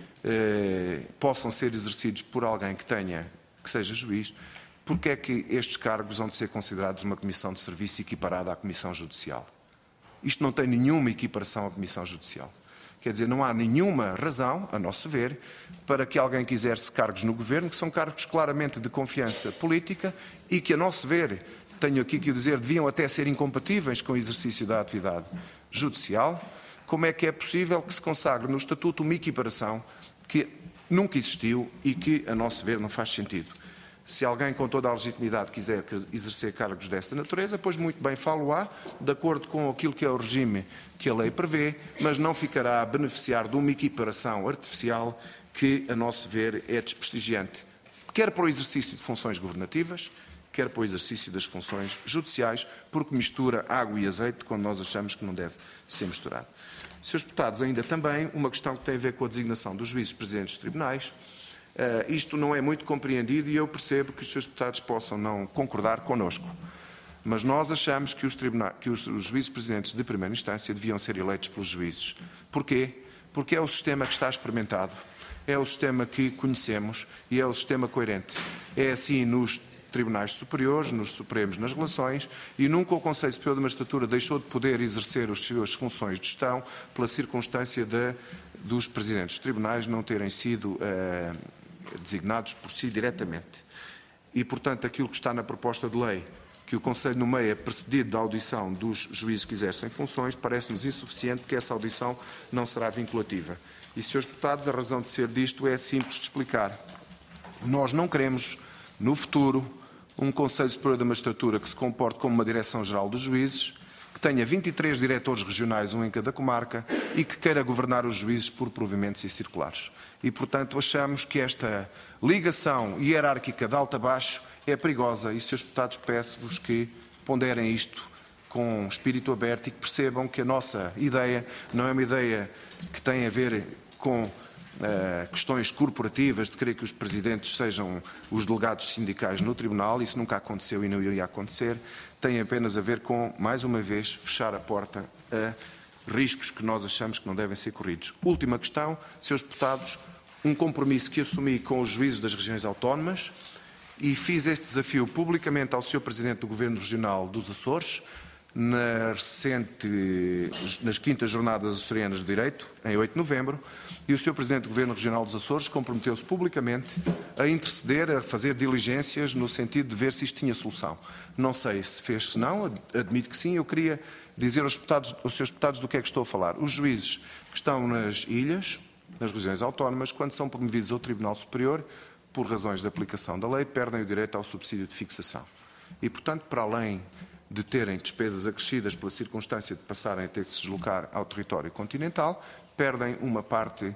possam ser exercidos por alguém que seja juiz, porque é que estes cargos vão de ser considerados uma comissão de serviço equiparada à Comissão Judicial? Isto não tem nenhuma equiparação à Comissão Judicial. Quer dizer, não há nenhuma razão, a nosso ver, para que alguém que exerce cargos no Governo, que são cargos claramente de confiança política e que, a nosso ver, tenho aqui que dizer, deviam até ser incompatíveis com o exercício da atividade judicial, como é que é possível que se consagre no Estatuto uma equiparação que nunca existiu e que, a nosso ver, não faz sentido? Se alguém com toda a legitimidade quiser exercer cargos dessa natureza, pois muito bem falo-á, de acordo com aquilo que é o regime que a lei prevê, mas não ficará a beneficiar de uma equiparação artificial que, a nosso ver, é desprestigiante, quer para o exercício de funções governativas, quer para o exercício das funções judiciais, porque mistura água e azeite quando nós achamos que não deve ser misturado. Srs. Deputados, ainda também uma questão que tem a ver com a designação dos juízes presidentes de tribunais. Isto não é muito compreendido e eu percebo que os Srs. Deputados possam não concordar connosco. Mas nós achamos que os juízes presidentes de primeira instância deviam ser eleitos pelos juízes. Porquê? Porque é o sistema que está experimentado, é o sistema que conhecemos e é o sistema coerente. É assim nos tribunais superiores, nos supremos, nas relações, e nunca o Conselho Superior da Magistratura deixou de poder exercer as suas funções de gestão pela circunstância dos presidentes dos tribunais não terem sido designados por si diretamente. E, portanto, aquilo que está na proposta de lei, que o Conselho nomeia precedido da audição dos juízes que exercem funções, parece-nos insuficiente, porque essa audição não será vinculativa. E, Srs. Deputados, a razão de ser disto é simples de explicar. Nós não queremos, no futuro, um Conselho Superior da Magistratura que se comporte como uma Direção-Geral dos Juízes, que tenha 23 diretores regionais, um em cada comarca, e que queira governar os juízes por provimentos e circulares. E, portanto, achamos que esta ligação hierárquica de alto a baixo é perigosa e, Srs. Deputados, peço-vos que ponderem isto com espírito aberto e que percebam que a nossa ideia não é uma ideia que tem a ver com questões corporativas, de querer que os presidentes sejam os delegados sindicais no Tribunal. Isso nunca aconteceu e não iria acontecer. Tem apenas a ver com, mais uma vez, fechar a porta a riscos que nós achamos que não devem ser corridos. Última questão, Srs. Deputados, um compromisso que assumi com os juízes das regiões autónomas e fiz este desafio publicamente ao Sr. Presidente do Governo Regional dos Açores, nas 5ª Jornadas Açorianas de Direito, em 8 de novembro, e o Sr. Presidente do Governo Regional dos Açores comprometeu-se publicamente a interceder, a fazer diligências no sentido de ver se isto tinha solução. Não sei se fez, se não, admito que sim. Eu queria dizer aos Srs. Deputados do que é que estou a falar. Os juízes que estão nas ilhas, nas regiões autónomas, quando são promovidos ao Tribunal Superior, por razões de aplicação da lei, perdem o direito ao subsídio de fixação. E, portanto, para além de terem despesas acrescidas pela circunstância de passarem a ter que se deslocar ao território continental, perdem uma parte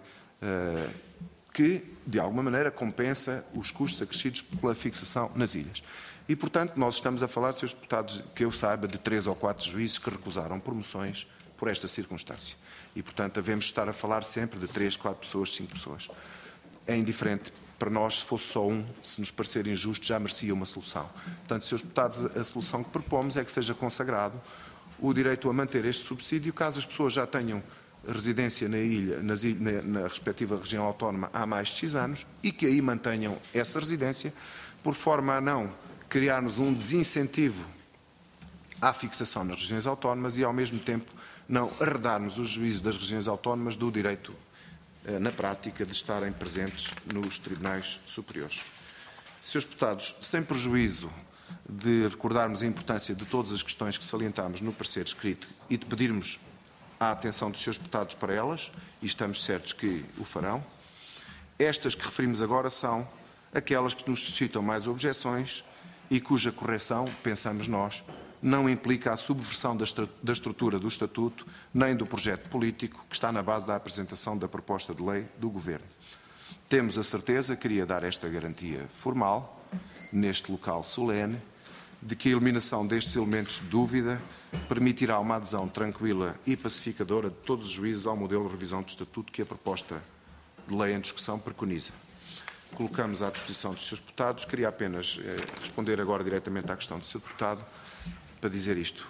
que, de alguma maneira, compensa os custos acrescidos pela fixação nas ilhas. E, portanto, nós estamos a falar, Srs. Deputados, que eu saiba, de 3 ou 4 juízes que recusaram promoções por esta circunstância. E, portanto, devemos estar a falar sempre de 3, 4 pessoas, 5 pessoas. É indiferente para nós, se fosse só um, se nos parecer injusto, já merecia uma solução. Portanto, Srs. Deputados, a solução que propomos é que seja consagrado o direito a manter este subsídio, caso as pessoas já tenham residência na ilha, na respectiva região autónoma há mais de 6 anos, e que aí mantenham essa residência, por forma a não criarmos um desincentivo à fixação nas regiões autónomas e, ao mesmo tempo, não arredarmos os juízes das regiões autónomas do direito, na prática, de estarem presentes nos tribunais superiores. Srs. Deputados, sem prejuízo de recordarmos a importância de todas as questões que salientámos no parecer escrito e de pedirmos a atenção dos Srs. Deputados para elas, e estamos certos que o farão, estas que referimos agora são aquelas que nos suscitam mais objeções e cuja correção, pensamos nós, não implica a subversão da estrutura do Estatuto nem do projeto político que está na base da apresentação da proposta de lei do Governo. Temos a certeza, queria dar esta garantia formal, neste local solene, de que a eliminação destes elementos de dúvida permitirá uma adesão tranquila e pacificadora de todos os juízes ao modelo de revisão do Estatuto que a proposta de lei em discussão preconiza. Colocamos à disposição dos Srs. Deputados. Queria apenas responder agora diretamente à questão do Sr. Deputado para dizer isto.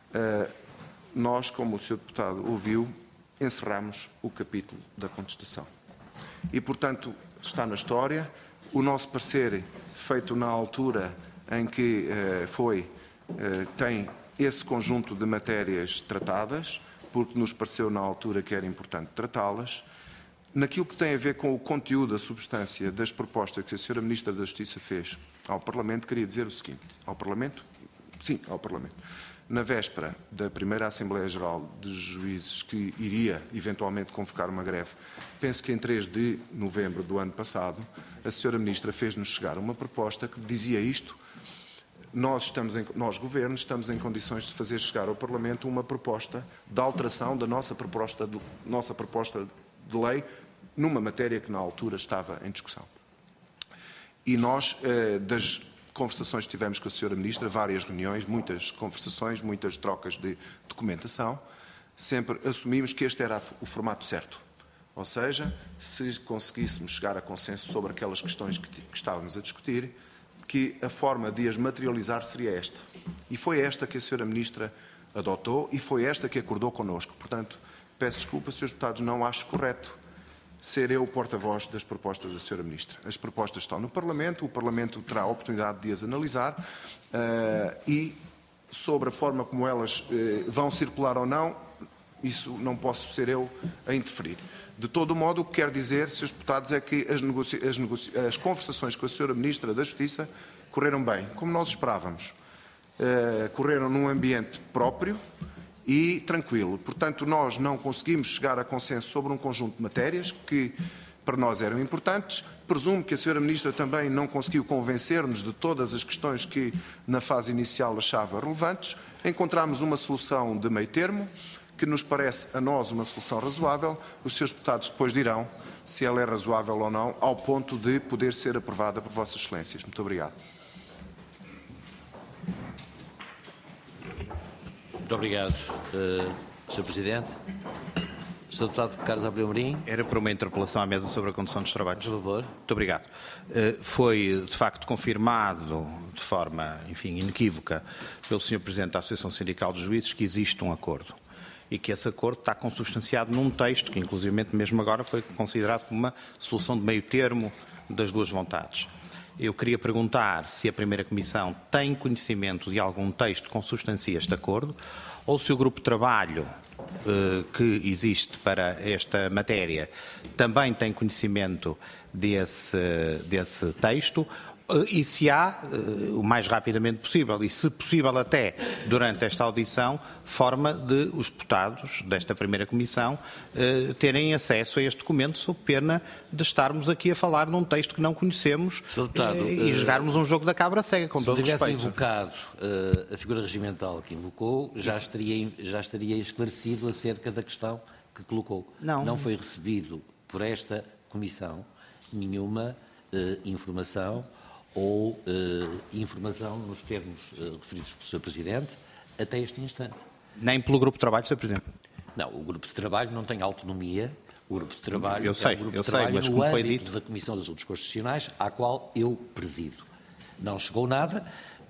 Nós, como o Sr. Deputado ouviu, encerramos o capítulo da contestação. E, portanto, está na história. O nosso parecer, feito na altura em que tem esse conjunto de matérias tratadas, porque nos pareceu na altura que era importante tratá-las. Naquilo que tem a ver com o conteúdo, a substância das propostas que a Sra. Ministra da Justiça fez ao Parlamento, queria dizer o seguinte. Ao Parlamento? Sim, ao Parlamento. Na véspera da primeira Assembleia Geral de Juízes, que iria eventualmente convocar uma greve, penso que em 3 de novembro do ano passado, a Sra. Ministra fez-nos chegar uma proposta que dizia isto. Nós, Governo, estamos em condições de fazer chegar ao Parlamento uma proposta de alteração da nossa proposta de lei numa matéria que na altura estava em discussão. E nós, das conversações que tivemos com a Sra. Ministra, várias reuniões, muitas conversações, muitas trocas de documentação, sempre assumimos que este era o formato certo. Ou seja, se conseguíssemos chegar a consenso sobre aquelas questões que estávamos a discutir, que a forma de as materializar seria esta. E foi esta que a Sra. Ministra adotou e foi esta que acordou connosco. Portanto, peço desculpa, Srs. Deputados, não acho correto ser eu o porta-voz das propostas da Sra. Ministra. As propostas estão no Parlamento, o Parlamento terá a oportunidade de as analisar e sobre a forma como elas vão circular ou não, isso não posso ser eu a interferir. De todo o modo, o que quero dizer, Srs. Deputados, é que as conversações com a Sra. Ministra da Justiça correram bem, como nós esperávamos. Correram num ambiente próprio e tranquilo. Portanto, nós não conseguimos chegar a consenso sobre um conjunto de matérias que para nós eram importantes. Presumo que a Sra. Ministra também não conseguiu convencer-nos de todas as questões que na fase inicial achava relevantes. Encontramos uma solução de meio termo, que nos parece a nós uma solução razoável. Os Srs. Deputados depois dirão se ela é razoável ou não, ao ponto de poder ser aprovada por Vossas Excelências. Muito obrigado. Muito obrigado, Sr. Presidente. Sr. Deputado Carlos Abreu Amorim. Era para uma interpelação à mesa sobre a condução dos trabalhos. Por favor. Muito obrigado. Foi, de facto, confirmado de forma, enfim, inequívoca pelo Sr. Presidente da Associação Sindical dos Juízes que existe um acordo e que esse acordo está consubstanciado num texto que, inclusivamente, mesmo agora foi considerado como uma solução de meio termo das duas vontades. Eu queria perguntar se a primeira Comissão tem conhecimento de algum texto que consubstancia este acordo ou se o grupo de trabalho que existe para esta matéria também tem conhecimento desse texto e se há, o mais rapidamente possível, e se possível até durante esta audição, forma de os deputados desta primeira Comissão terem acesso a este documento, sob pena de estarmos aqui a falar num texto que não conhecemos e jogarmos um jogo da cabra cega, com todo respeito. Se tivesse invocado a figura regimental que invocou, já estaria esclarecido acerca da questão que colocou. Não foi recebido por esta Comissão nenhuma informação ou informação nos termos referidos pelo Sr. Presidente até este instante. Nem pelo Grupo de Trabalho, Sr. Presidente? Não, o Grupo de Trabalho não tem autonomia. O Grupo de Trabalho é um grupo de trabalho mas no âmbito da Comissão de Assuntos Constitucionais, à qual eu presido. Não chegou nada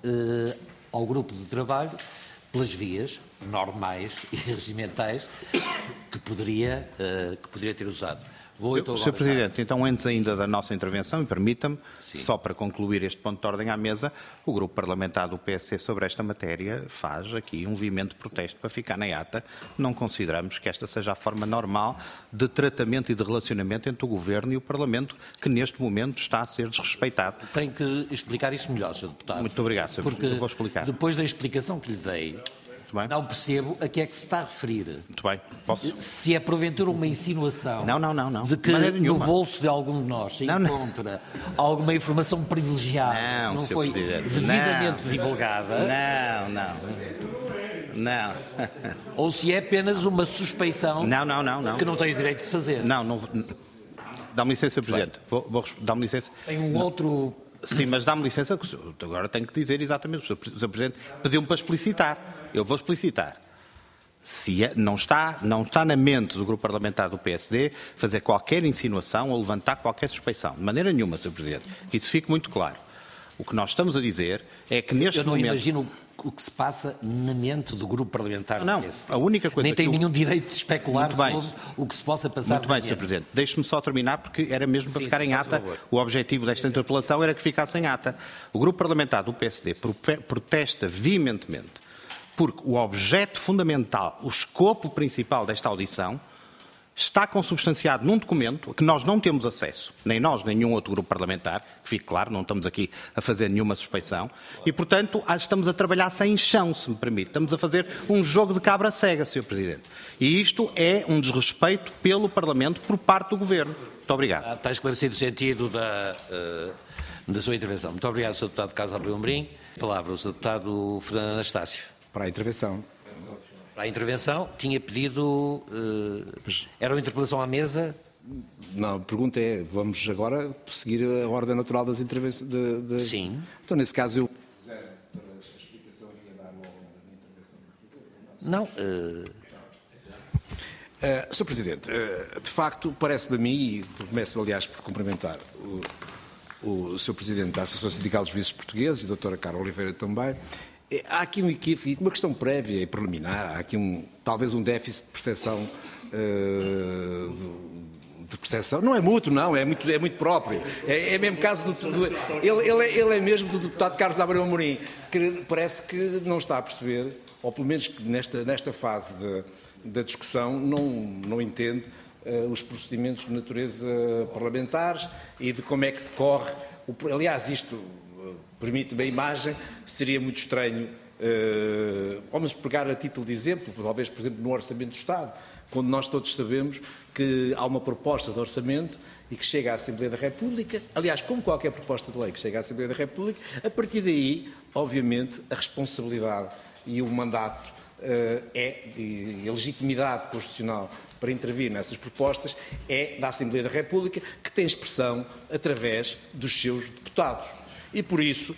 ao Grupo de Trabalho pelas vias normais e regimentais que poderia ter usado. Sr. Presidente, então antes ainda da nossa intervenção, e permita-me, só para concluir este ponto de ordem à mesa, o Grupo Parlamentar do PSD sobre esta matéria faz aqui um veemente protesto para ficar na ata. Não consideramos que esta seja a forma normal de tratamento e de relacionamento entre o Governo e o Parlamento, que neste momento está a ser desrespeitado. Tenho que explicar isso melhor, Sr. Deputado. Muito obrigado, Sr. Presidente. Eu vou explicar. Depois da explicação que lhe dei, bem. Não percebo a que é que se está a referir. Muito bem. Posso? Se é porventura uma insinuação Não. de que no bolso de algum de nós se Não. encontra alguma informação privilegiada Não, não Sr. foi Presidente. devidamente divulgada, Não. ou se é apenas uma suspeição Não. que não tem o direito de fazer. Não. Dá-me licença, Sr. Presidente. Dá-me licença. Tem um outro... Sim, mas dá-me licença, agora tenho que dizer exatamente. O Sr. Presidente pediu-me para explicitar. Eu vou explicitar. Não está na mente do Grupo Parlamentar do PSD fazer qualquer insinuação ou levantar qualquer suspeição. De maneira nenhuma, Sr. Presidente. Que isso fique muito claro. O que nós estamos a dizer é que neste momento... Eu não imagino o que se passa na mente do Grupo Parlamentar do PSD. A única coisa Nem tem que nenhum direito de especular sobre o que se possa passar. Muito bem, Sr. Presidente. Deixe-me só terminar, porque era mesmo para ficar em ata. O objetivo desta interpelação era que ficasse em ata. O Grupo Parlamentar do PSD protesta veementemente porque o objeto fundamental, o escopo principal desta audição, está consubstanciado num documento que nós não temos acesso, nem nós, nem nenhum outro grupo parlamentar, que fique claro, não estamos aqui a fazer nenhuma suspeição, e, portanto, estamos a trabalhar sem chão, se me permite. Estamos a fazer um jogo de cabra cega, Sr. Presidente. E isto é um desrespeito pelo Parlamento por parte do Governo. Muito obrigado. Está esclarecido o sentido da sua intervenção. Muito obrigado, Sr. Deputado Carlos Abreu Amorim. Palavra o Sr. Deputado Fernando Anastácio. Para a intervenção. Para a intervenção, tinha pedido... era uma interpelação à mesa? Não, a pergunta é, vamos agora seguir a ordem natural das intervenções? Sim. Então, nesse caso, eu... Não. Sr. Presidente, de facto, parece-me a mim, e começo, aliás, por cumprimentar o Sr. Presidente da Associação Sindical dos Juízes Portugueses e a doutora Carla Oliveira também. Há aqui um equívoco, uma questão prévia e preliminar, há aqui talvez um déficit de percepção, não é mútuo, não, é muito próprio. É mesmo caso ele é mesmo do deputado Carlos Abreu Amorim, que parece que não está a perceber, ou pelo menos que nesta fase da discussão não entende os procedimentos de natureza parlamentares e de como é que decorre. Aliás, isto... permite-me a imagem, seria muito estranho, vamos pegar a título de exemplo, talvez, por exemplo, no Orçamento do Estado, quando nós todos sabemos que há uma proposta de orçamento e que chega à Assembleia da República, aliás, como qualquer proposta de lei que chega à Assembleia da República, a partir daí, obviamente, a responsabilidade e o mandato e a legitimidade constitucional para intervir nessas propostas é da Assembleia da República, que tem expressão através dos seus deputados. E por isso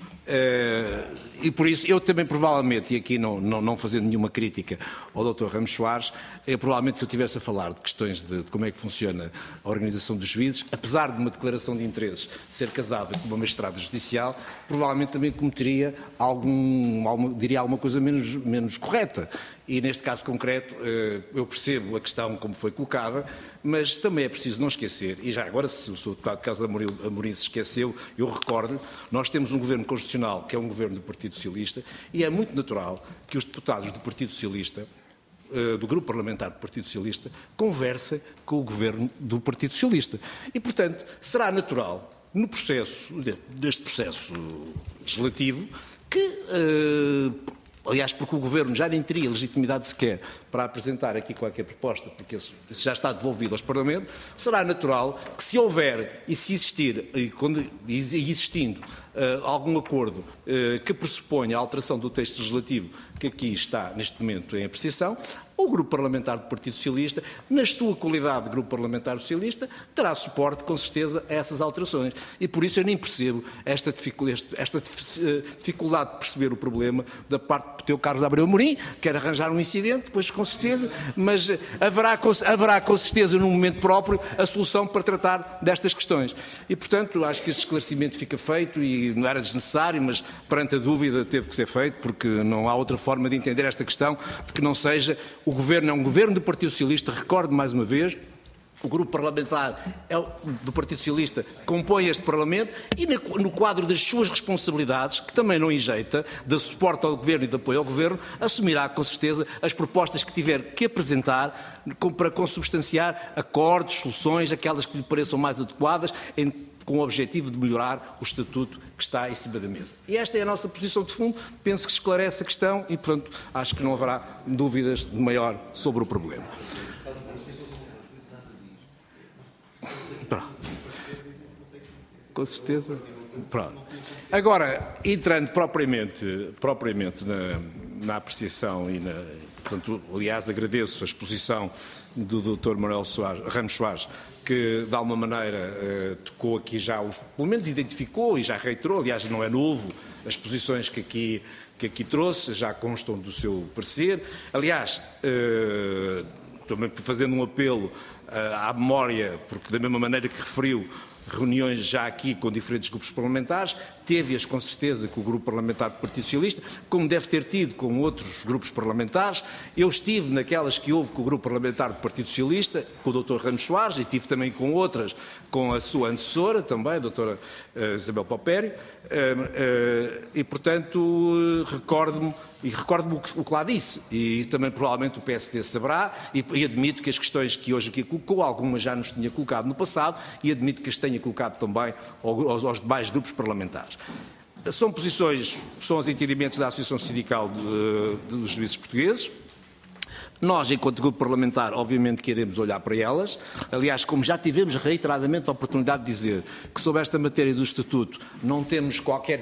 eu também provavelmente, e aqui não fazendo nenhuma crítica ao Dr. Ramos Soares, provavelmente se eu estivesse a falar de questões de como é que funciona a organização dos juízes, apesar de uma declaração de interesses ser casada com uma magistrada judicial, provavelmente também cometeria alguma coisa menos correta. E neste caso concreto eu percebo a questão como foi colocada, mas também é preciso não esquecer, e já agora se o Sr. Deputado Carlos Amorim se esqueceu, eu recordo-lhe, nós temos um governo constitucional que é um governo do Partido Socialista e é muito natural que os deputados do Partido Socialista, do Grupo Parlamentar do Partido Socialista, conversem com o governo do Partido Socialista. E, portanto, será natural, no processo, deste processo legislativo, que... aliás, porque o Governo já nem teria legitimidade sequer para apresentar aqui qualquer proposta, porque isso já está devolvido aos Parlamentos, será natural que se houver e se existir, existindo algum acordo que pressuponha a alteração do texto legislativo que aqui está neste momento em apreciação, o Grupo Parlamentar do Partido Socialista, na sua qualidade de Grupo Parlamentar Socialista, terá suporte, com certeza, a essas alterações. E por isso eu nem percebo esta dificuldade de perceber o problema da parte do teu Carlos Abreu Amorim, quer arranjar um incidente, pois com certeza, mas haverá com certeza, num momento próprio, a solução para tratar destas questões. E, portanto, acho que este esclarecimento fica feito e não era desnecessário, mas perante a dúvida teve que ser feito, porque não há outra forma de entender esta questão de que não seja... O Governo é um Governo do Partido Socialista, recordo mais uma vez, o Grupo Parlamentar do Partido Socialista compõe este Parlamento e no quadro das suas responsabilidades, que também não enjeita, de suporte ao Governo e de apoio ao Governo, assumirá com certeza as propostas que tiver que apresentar para consubstanciar acordos, soluções, aquelas que lhe pareçam mais adequadas, com o objetivo de melhorar o estatuto que está em cima da mesa. E esta é a nossa posição de fundo, penso que esclarece a questão e, portanto, acho que não haverá dúvidas de maior sobre o problema. Pronto. Com certeza. Pronto. Agora, entrando propriamente na apreciação e portanto, aliás, agradeço a exposição do Dr. Manuel Ramos Soares, que de alguma maneira tocou aqui já, pelo menos identificou e já reiterou, aliás, não é novo, as posições que aqui trouxe, já constam do seu parecer. Aliás, também fazendo um apelo à memória, porque da mesma maneira que referiu reuniões já aqui com diferentes grupos parlamentares, teve-as com certeza com o Grupo Parlamentar do Partido Socialista, como deve ter tido com outros grupos parlamentares. Eu estive naquelas que houve com o Grupo Parlamentar do Partido Socialista, com o Dr. Ramos Soares, e tive também com outras, com a sua antecessora também, a Dra. Isabel Paupério, e portanto recordo-me o que lá disse, e também provavelmente o PSD saberá, e admito que as questões que hoje aqui colocou, algumas já nos tinha colocado no passado, e admito que as tenha colocado também aos demais grupos parlamentares. São posições, são os entendimentos da Associação Sindical dos Juízes Portugueses. Nós, enquanto grupo parlamentar, obviamente queremos olhar para elas. Aliás, como já tivemos reiteradamente a oportunidade de dizer que sobre esta matéria do Estatuto não temos qualquer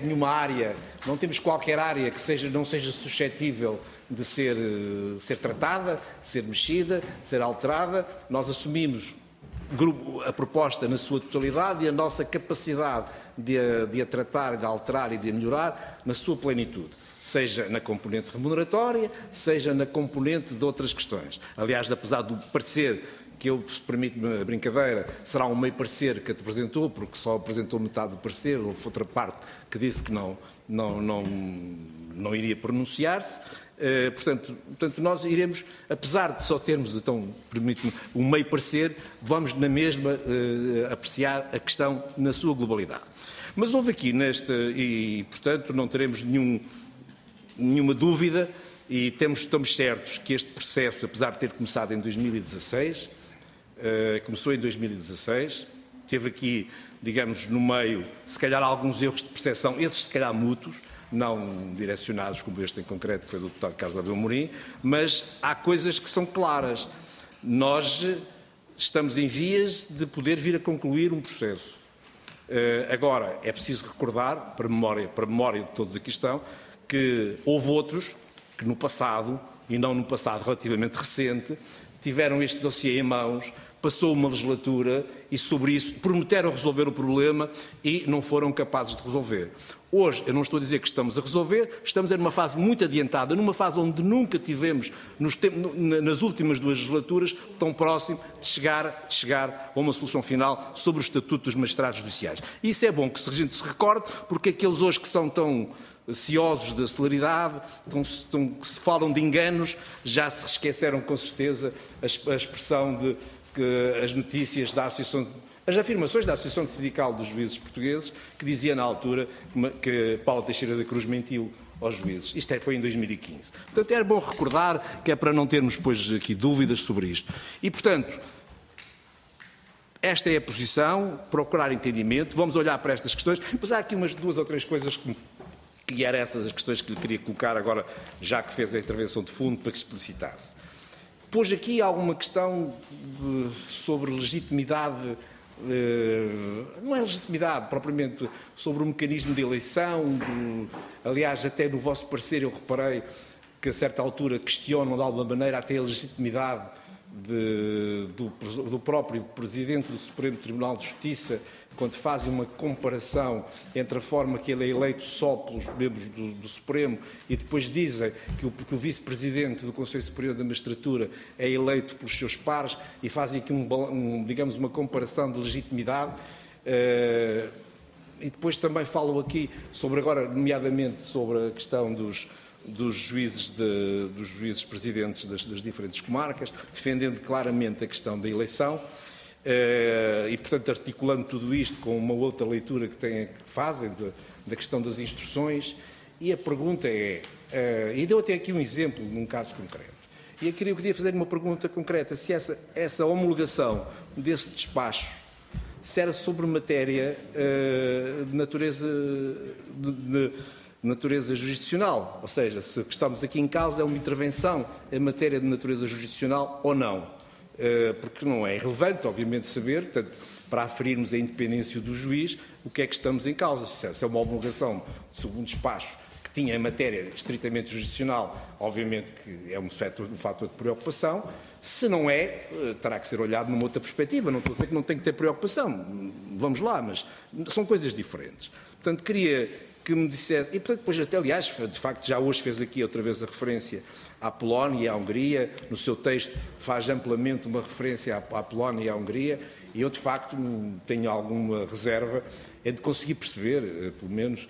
área que não seja suscetível de ser tratada, de ser mexida, de ser alterada. Nós assumimos a proposta na sua totalidade e a nossa capacidade de a tratar, de a alterar e de a melhorar na sua plenitude, seja na componente remuneratória, seja na componente de outras questões. Aliás, apesar do parecer, que eu, se permite-me a brincadeira, será um meio parecer que apresentou, porque só apresentou metade do parecer, houve outra parte que disse que não iria pronunciar-se. Portanto, nós iremos, apesar de só termos, então, permite-me, um meio parecer, vamos na mesma apreciar a questão na sua globalidade. Mas houve aqui e portanto não teremos nenhuma dúvida e estamos certos que este processo, apesar de ter começado em 2016, começou em 2016, teve aqui, digamos, no meio, se calhar alguns erros de percepção, esses se calhar mútuos, não direcionados como este em concreto, que foi do deputado Carlos Abel Amorim, mas há coisas que são claras. Nós estamos em vias de poder vir a concluir um processo. Agora, é preciso recordar, para memória de todos aqui estão, que houve outros que no passado, e não no passado relativamente recente, tiveram este dossiê em mãos, passou uma legislatura e sobre isso prometeram resolver o problema e não foram capazes de resolver. Hoje, eu não estou a dizer que estamos a resolver, estamos numa fase muito adiantada, numa fase onde nunca tivemos, nas últimas duas legislaturas, tão próximo de chegar a uma solução final sobre o Estatuto dos Magistrados Judiciais. E isso é bom que a gente se recorde, porque aqueles hoje que são tão ciosos da celeridade, que se falam de enganos, já se esqueceram com certeza a expressão de que as notícias da Associação, as afirmações da Associação Sindical dos Juízes Portugueses, que dizia na altura que Paulo Teixeira da Cruz mentiu aos juízes. Isto foi em 2015. Portanto, era bom recordar, que é para não termos depois aqui dúvidas sobre isto. E, portanto, esta é a posição, procurar entendimento, vamos olhar para estas questões, mas há aqui umas duas ou três coisas que eram essas as questões que lhe queria colocar agora, já que fez a intervenção de fundo, para que explicitasse. Pôs aqui alguma questão sobre legitimidade, não é legitimidade propriamente, sobre o mecanismo de eleição, aliás, até no vosso parecer eu reparei que a certa altura questionam de alguma maneira até a legitimidade do próprio Presidente do Supremo Tribunal de Justiça, quando fazem uma comparação entre a forma que ele é eleito só pelos membros do Supremo e depois dizem que o Vice-Presidente do Conselho Superior da Magistratura é eleito pelos seus pares e fazem aqui digamos, uma comparação de legitimidade. E depois também falam aqui sobre agora, nomeadamente, sobre a questão dos juízes presidentes das diferentes comarcas, defendendo claramente a questão da eleição. E, portanto, articulando tudo isto com uma outra leitura que fazem da questão das instruções. E a pergunta é, e deu até aqui um exemplo num caso concreto, e eu queria fazer uma pergunta concreta, se essa homologação desse despacho, se era sobre matéria de natureza jurisdicional, ou seja, se o que estamos aqui em causa é uma intervenção em matéria de natureza jurisdicional ou não, porque não é irrelevante, obviamente, saber, portanto, para aferirmos a independência do juiz, o que é que estamos em causa, se é uma homologação de segundo despacho que tinha em matéria estritamente jurisdicional, obviamente que é um fator de preocupação. Se não é, terá que ser olhado numa outra perspectiva. Não estou a dizer que não tem que ter preocupação, vamos lá, mas são coisas diferentes. Portanto, queria que me dissesse, e portanto, depois até, aliás, de facto, já hoje fez aqui outra vez a referência à Polónia e à Hungria, no seu texto faz amplamente uma referência à Polónia e à Hungria, e eu, de facto, tenho alguma reserva é de conseguir perceber, pelo menos,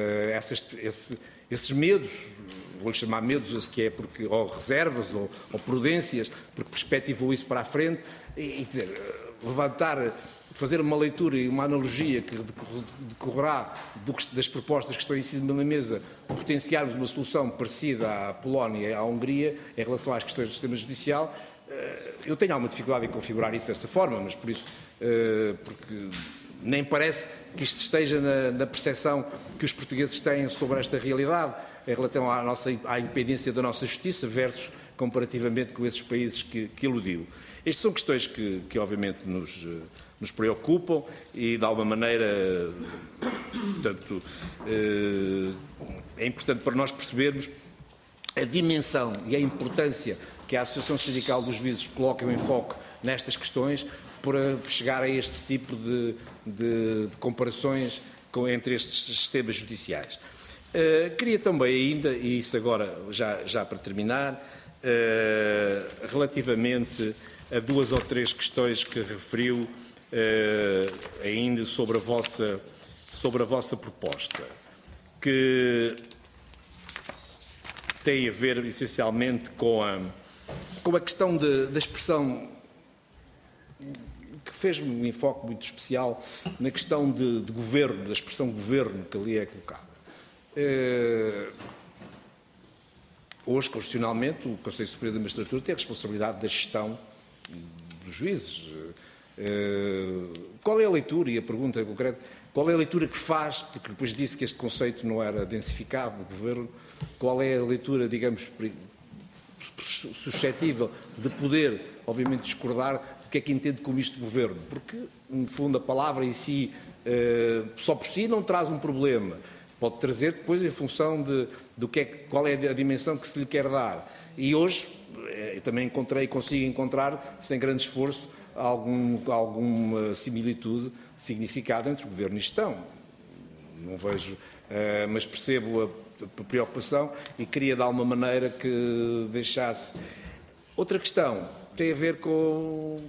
esses medos, vou-lhe chamar medos, que é porque, ou reservas, ou prudências, porque perspectivou isso para a frente, e dizer, fazer uma leitura e uma analogia que decorrerá das propostas que estão em cima da mesa, potenciarmos uma solução parecida à Polónia e à Hungria em relação às questões do sistema judicial. Eu tenho alguma dificuldade em configurar isso dessa forma, mas por isso, porque nem parece que isto esteja na percepção que os portugueses têm sobre esta realidade em relação à independência da nossa justiça versus comparativamente com esses países que eludiu. Estas são questões que obviamente nos preocupam e, de alguma maneira, portanto, é importante para nós percebermos a dimensão e a importância que a Associação Sindical dos Juízes coloca em foco nestas questões para chegar a este tipo de comparações entre estes sistemas judiciais. Queria também ainda, e isso agora já para terminar, relativamente a 2 ou 3 questões que referiu ainda sobre a vossa proposta, que tem a ver essencialmente com a questão da expressão, que fez-me um enfoque muito especial na questão de governo, da expressão governo que ali é colocada. Hoje, constitucionalmente, o Conselho Superior da Magistratura tem a responsabilidade da gestão dos juízes. Qual é a leitura, e a pergunta é concreta, qual é a leitura que faz, porque depois disse que este conceito não era densificado do governo, qual é a leitura, digamos, suscetível de poder, obviamente, discordar do que é que entende como isto de governo? Porque, no fundo, a palavra em si, só por si, não traz um problema. Pode trazer depois em função qual é a dimensão que se lhe quer dar. E hoje, eu também consigo encontrar, sem grande esforço, alguma similitude de significado entre o governo e gestão. Não vejo, mas percebo a preocupação e queria de alguma maneira que deixasse. Outra questão tem a ver com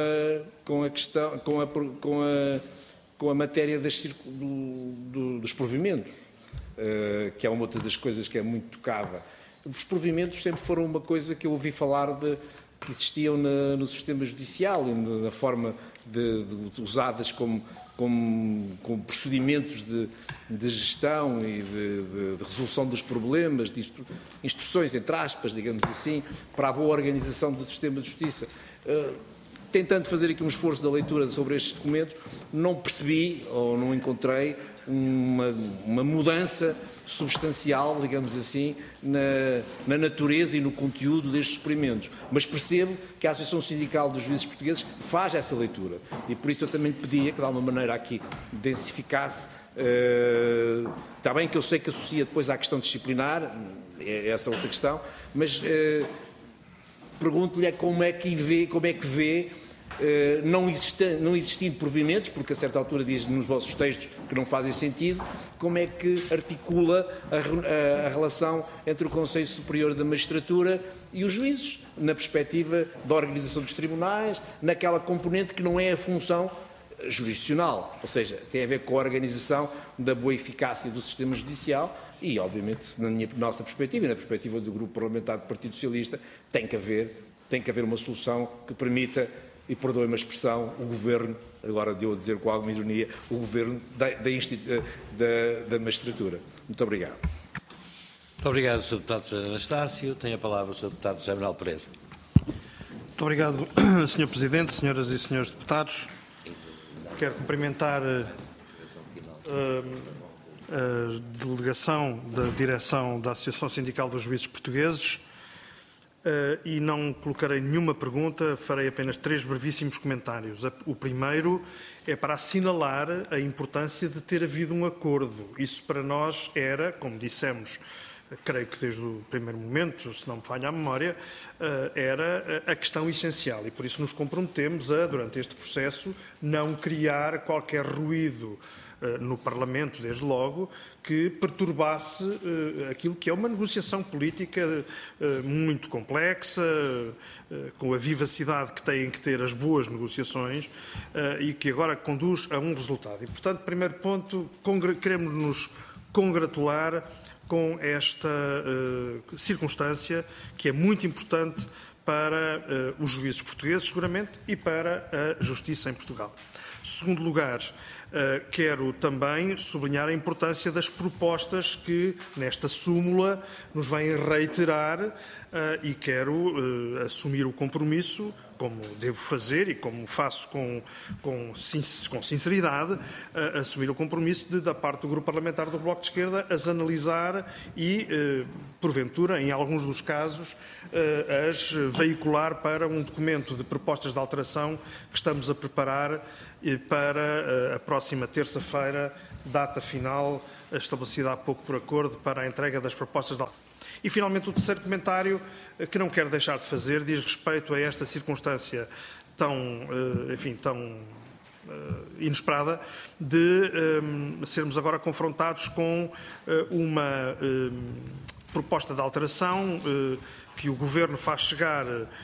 a matéria dos provimentos, que é uma outra das coisas que é muito tocada. Os provimentos sempre foram uma coisa que eu ouvi falar que existiam no sistema judicial e na forma usadas como procedimentos de gestão e de resolução dos problemas, de instruções, entre aspas, digamos assim, para a boa organização do sistema de justiça. Tentando fazer aqui um esforço da leitura sobre estes documentos, não percebi ou não encontrei uma mudança substancial, digamos assim, na natureza e no conteúdo destes experimentos. Mas percebo que a Associação Sindical dos Juízes Portugueses faz essa leitura e por isso eu também pedia que de alguma maneira aqui densificasse. Está bem que eu sei que associa depois à questão disciplinar, essa é outra questão, mas pergunto-lhe como é que vê não existindo provimentos, porque a certa altura diz nos vossos textos que não fazem sentido, como é que articula a relação entre o Conselho Superior da Magistratura e os juízes, na perspectiva da organização dos tribunais, naquela componente que não é a função jurisdicional, ou seja, tem a ver com a organização da boa eficácia do sistema judicial e, obviamente, na nossa perspectiva e na perspectiva do Grupo Parlamentar do Partido Socialista, tem que haver uma solução que permita, e perdoe-me a expressão, o Governo, agora deu a dizer com alguma ironia, o Governo da Magistratura. Muito obrigado. Muito obrigado, Sr. Deputado Anastácio. Tem a palavra o Sr. Deputado José Manuel Pereza. Muito obrigado, Sr. Presidente, senhoras e senhores deputados. quero cumprimentar a delegação da direção da Associação Sindical dos Juízes Portugueses e não colocarei nenhuma pergunta, farei apenas 3 brevíssimos comentários. O primeiro é para assinalar a importância de ter havido um acordo. Isso para nós era, como dissemos, creio que desde o primeiro momento, se não me falha a memória, era a questão essencial e por isso nos comprometemos a, durante este processo, não criar qualquer ruído no Parlamento, desde logo, que perturbasse aquilo que é uma negociação política muito complexa, com a vivacidade que têm que ter as boas negociações e que agora conduz a um resultado. E, portanto, primeiro ponto, queremos nos congratular com esta circunstância que é muito importante para os juízes portugueses, seguramente, e para a justiça em Portugal. Segundo lugar, quero também sublinhar a importância das propostas que nesta súmula nos vêm reiterar e quero assumir o compromisso, como devo fazer e como faço com sinceridade, assumir o compromisso de, da parte do Grupo Parlamentar do Bloco de Esquerda, as analisar e, porventura, em alguns dos casos, as veicular para um documento de propostas de alteração que estamos a preparar para a próxima terça-feira, data final estabelecida há pouco por acordo para a entrega das propostas de alteração. E, finalmente, o terceiro comentário, que não quero deixar de fazer, diz respeito a esta circunstância tão inesperada de sermos agora confrontados com uma proposta de alteração que o Governo faz chegar,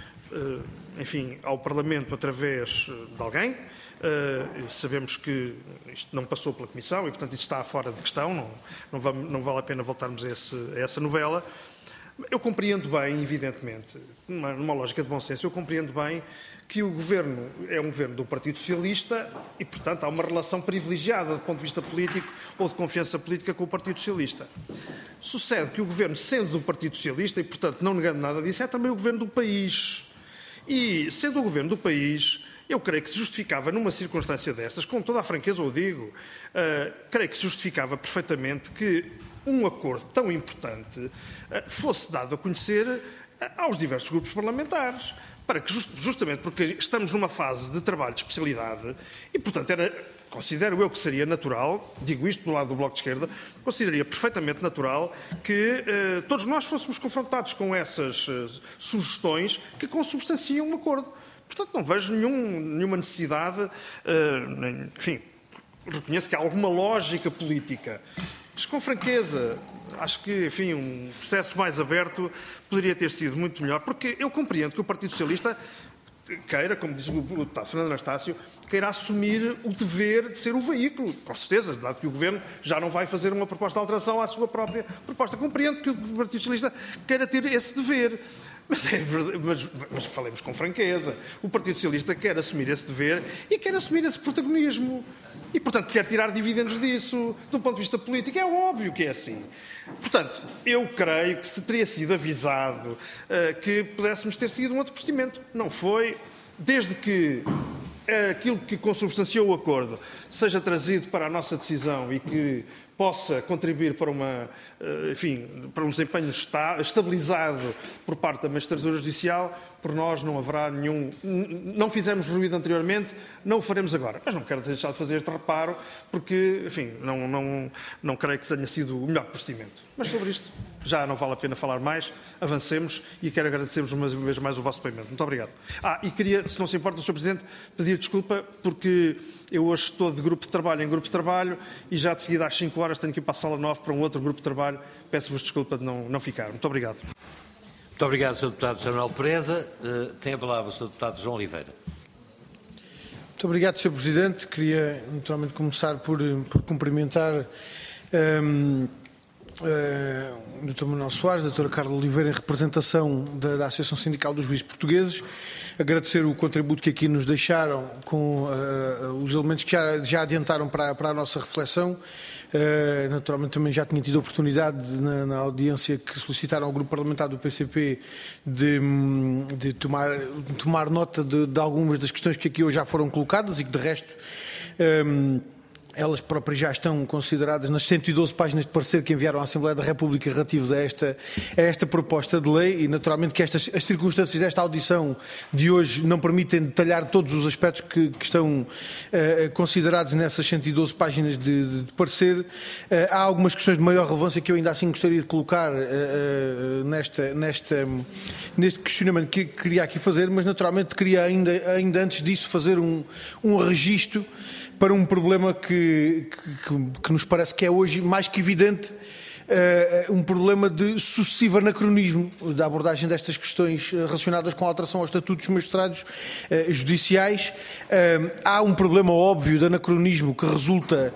ao Parlamento através de alguém. Sabemos que isto não passou pela Comissão e, portanto, isso está fora de questão, não vale a pena voltarmos a essa novela. Eu compreendo bem, evidentemente, numa lógica de bom senso, eu compreendo bem que o Governo é um Governo do Partido Socialista e, portanto, há uma relação privilegiada do ponto de vista político ou de confiança política com o Partido Socialista. Sucede que o Governo, sendo do Partido Socialista e, portanto, não negando nada disso, é também o Governo do país. E, sendo o Governo do país, eu creio que se justificava, numa circunstância destas, com toda a franqueza o digo, creio que se justificava perfeitamente que um acordo tão importante fosse dado a conhecer aos diversos grupos parlamentares, para que, justamente porque estamos numa fase de trabalho de especialidade e, portanto, considero eu que seria natural, digo isto do lado do Bloco de Esquerda, consideraria perfeitamente natural que todos nós fôssemos confrontados com essas sugestões que consubstanciam um acordo. Portanto, não vejo nenhuma necessidade, reconheço que há alguma lógica política, mas com franqueza, acho que, um processo mais aberto poderia ter sido muito melhor, porque eu compreendo que o Partido Socialista queira, como diz o Fernando Anastácio, queira assumir o dever de ser o veículo, com certeza, dado que o Governo já não vai fazer uma proposta de alteração à sua própria proposta. Compreendo que o Partido Socialista queira ter esse dever. Mas falemos com franqueza. O Partido Socialista quer assumir esse dever e quer assumir esse protagonismo. E, portanto, quer tirar dividendos disso. Do ponto de vista político, é óbvio que é assim. Portanto, eu creio que se teria sido avisado que pudéssemos ter seguido um outro procedimento. Não foi. Desde que aquilo que consubstanciou o acordo seja trazido para a nossa decisão e que possa contribuir para para um desempenho estabilizado por parte da magistratura judicial, por nós não haverá nenhum... Não fizemos ruído anteriormente, não o faremos agora. Mas não quero deixar de fazer este reparo, porque, não creio que tenha sido o melhor procedimento. Mas sobre isto já não vale a pena falar mais, avancemos e quero agradecer-vos uma vez mais o vosso depoimento. Muito obrigado. E queria, se não se importa, Sr. Presidente, pedir desculpa, porque eu hoje estou de grupo de trabalho em grupo de trabalho e já de seguida às 5 horas tenho que ir para a sala 9 para um outro grupo de trabalho. Peço-vos desculpa de não ficar. Muito obrigado. Muito obrigado, Sr. Deputado Manuel Pereza. Tem a palavra o Sr. Deputado João Oliveira. Muito obrigado, Sr. Presidente. Queria, naturalmente, começar por cumprimentar o Dr. Manuel Soares, a Dra. Carla Oliveira, em representação da Associação Sindical dos Juízes Portugueses. Agradecer o contributo que aqui nos deixaram com os elementos que já adiantaram para a nossa reflexão. Naturalmente também já tinha tido a oportunidade na audiência que solicitaram ao Grupo Parlamentar do PCP de tomar nota de algumas das questões que aqui hoje já foram colocadas e que de resto Elas próprias já estão consideradas nas 112 páginas de parecer que enviaram à Assembleia da República relativos a esta proposta de lei e, naturalmente, que as circunstâncias desta audição de hoje não permitem detalhar todos os aspectos que estão considerados nessas 112 páginas de parecer. Há algumas questões de maior relevância que eu ainda assim gostaria de colocar neste questionamento que queria aqui fazer, mas, naturalmente, queria ainda antes disso fazer um registro para um problema que nos parece que é hoje mais que evidente, um problema de sucessivo anacronismo da abordagem destas questões relacionadas com a alteração aos estatutos dos magistrados judiciais. Há um problema óbvio de anacronismo que resulta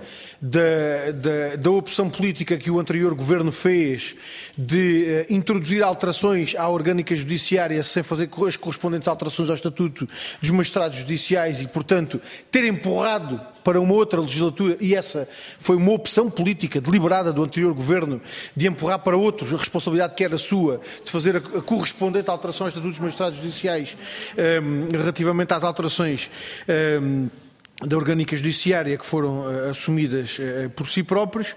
da opção política que o anterior governo fez de introduzir alterações à orgânica judiciária sem fazer as correspondentes alterações ao estatuto dos magistrados judiciais e, portanto, ter empurrado para uma outra legislatura, e essa foi uma opção política deliberada do anterior governo de empurrar para outros a responsabilidade que era sua de fazer a correspondente alteração aos estatutos dos magistrados judiciais relativamente às alterações da orgânica judiciária que foram assumidas por si próprios,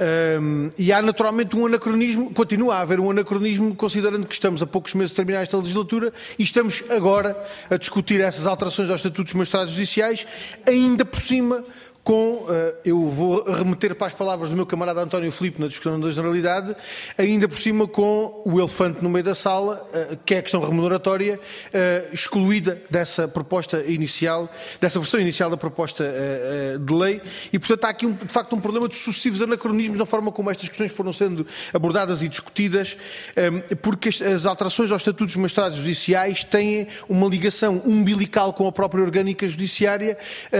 e há naturalmente um anacronismo, continua a haver um anacronismo considerando que estamos a poucos meses de terminar esta legislatura e estamos agora a discutir essas alterações aos estatutos dos magistrados judiciais, ainda por cima eu vou remeter para as palavras do meu camarada António Filipe na discussão da generalidade, ainda por cima com o elefante no meio da sala, que é a questão remuneratória, excluída dessa proposta inicial, dessa versão inicial da proposta de lei, e portanto há aqui de facto um problema de sucessivos anacronismos na forma como estas questões foram sendo abordadas e discutidas, porque as alterações aos estatutos dos magistrados judiciais têm uma ligação umbilical com a própria orgânica judiciária,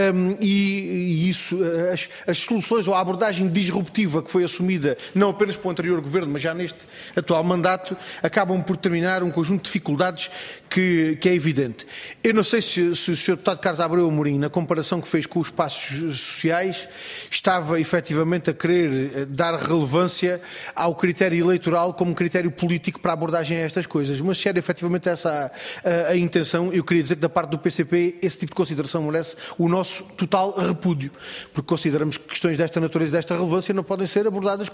e isso, as soluções ou a abordagem disruptiva que foi assumida não apenas pelo anterior governo, mas já neste atual mandato, acabam por terminar um conjunto de dificuldades que é evidente. Eu não sei se o Sr. Deputado Carlos Abreu Amorim, na comparação que fez com os espaços sociais, estava efetivamente a querer dar relevância ao critério eleitoral como critério político para a abordagem a estas coisas, mas se era efetivamente essa a intenção, eu queria dizer que da parte do PCP esse tipo de consideração merece o nosso total repúdio, porque consideramos que questões desta natureza e desta relevância não podem ser abordadas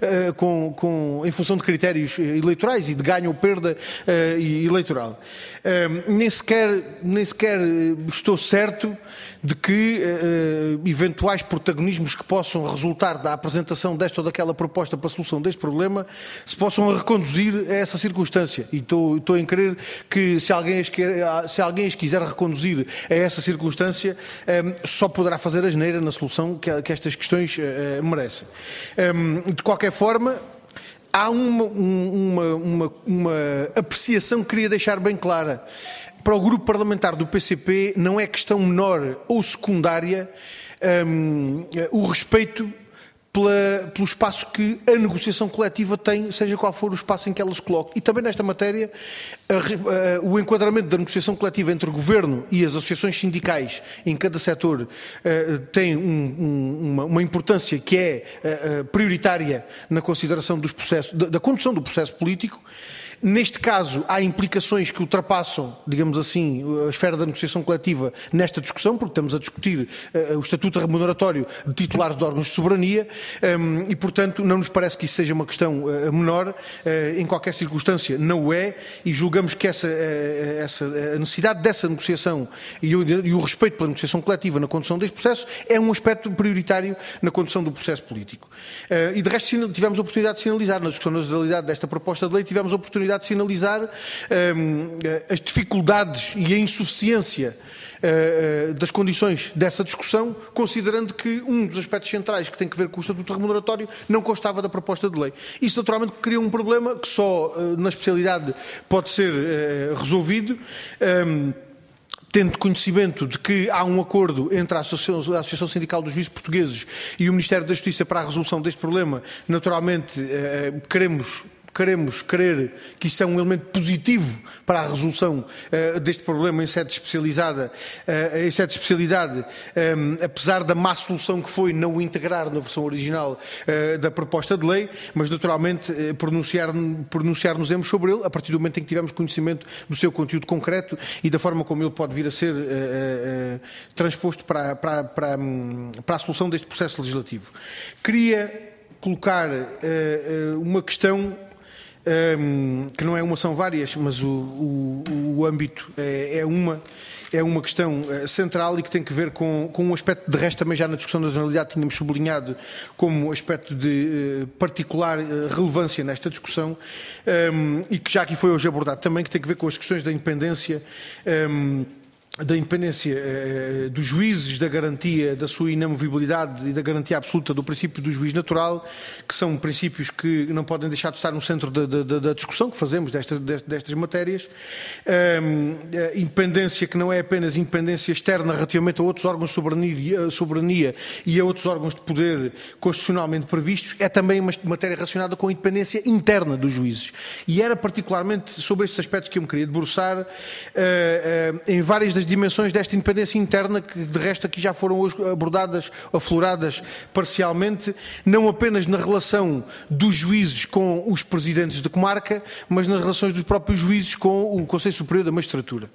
em função de critérios eleitorais e de ganho ou perda eleitoral. Nem sequer estou certo de que eventuais protagonismos que possam resultar da apresentação desta ou daquela proposta para a solução deste problema se possam reconduzir a essa circunstância. E estou em crer que se alguém as quiser reconduzir a essa circunstância, só poderá fazer asneira na solução que estas questões merecem. De qualquer forma, há uma apreciação que queria deixar bem clara. Para o grupo parlamentar do PCP não é questão menor ou secundária o respeito pelo espaço que a negociação coletiva tem, seja qual for o espaço em que ela se coloque. E também nesta matéria, o enquadramento da negociação coletiva entre o Governo e as associações sindicais em cada setor tem uma importância que é prioritária na consideração dos processos, da condução do processo político. Neste caso, há implicações que ultrapassam, digamos assim, a esfera da negociação coletiva nesta discussão, porque estamos a discutir o estatuto remuneratório de titulares de órgãos de soberania e, portanto, não nos parece que isso seja uma questão menor. Em qualquer circunstância, não o é, e julgamos que a necessidade dessa negociação e o respeito pela negociação coletiva na condução deste processo é um aspecto prioritário na condução do processo político. E, de resto, tivemos a oportunidade de sinalizar, na discussão da generalidade desta proposta de lei, tivemos a oportunidade de sinalizar as dificuldades e a insuficiência das condições dessa discussão, considerando que um dos aspectos centrais que tem que ver com o estatuto remuneratório não constava da proposta de lei. Isso naturalmente cria um problema que só na especialidade pode ser resolvido, tendo conhecimento de que há um acordo entre a Associação Sindical dos Juízes Portugueses e o Ministério da Justiça para a resolução deste problema. Naturalmente queremos queremos crer que isso é um elemento positivo para a resolução deste problema em sede especializada, apesar da má solução que foi não o integrar na versão original da proposta de lei, mas naturalmente pronunciar-nos-emos sobre ele a partir do momento em que tivermos conhecimento do seu conteúdo concreto e da forma como ele pode vir a ser transposto para a solução deste processo legislativo. Queria colocar uma questão que não é uma, são várias, mas o âmbito é uma questão central e que tem que ver com um aspecto, de resto também já na discussão da generalidade tínhamos sublinhado como aspecto de particular relevância nesta discussão e que já aqui foi hoje abordado também, que tem que ver com as questões da independência dos juízes, da garantia da sua inamovibilidade e da garantia absoluta do princípio do juiz natural, que são princípios que não podem deixar de estar no centro da discussão que fazemos destas matérias. Independência que não é apenas independência externa relativamente a outros órgãos de soberania e a outros órgãos de poder constitucionalmente previstos, é também uma matéria relacionada com a independência interna dos juízes. E era particularmente sobre estes aspectos que eu me queria debruçar em várias das dimensões desta independência interna, que de resto aqui já foram hoje abordadas, afloradas parcialmente, não apenas na relação dos juízes com os presidentes de comarca, mas nas relações dos próprios juízes com o Conselho Superior da Magistratura.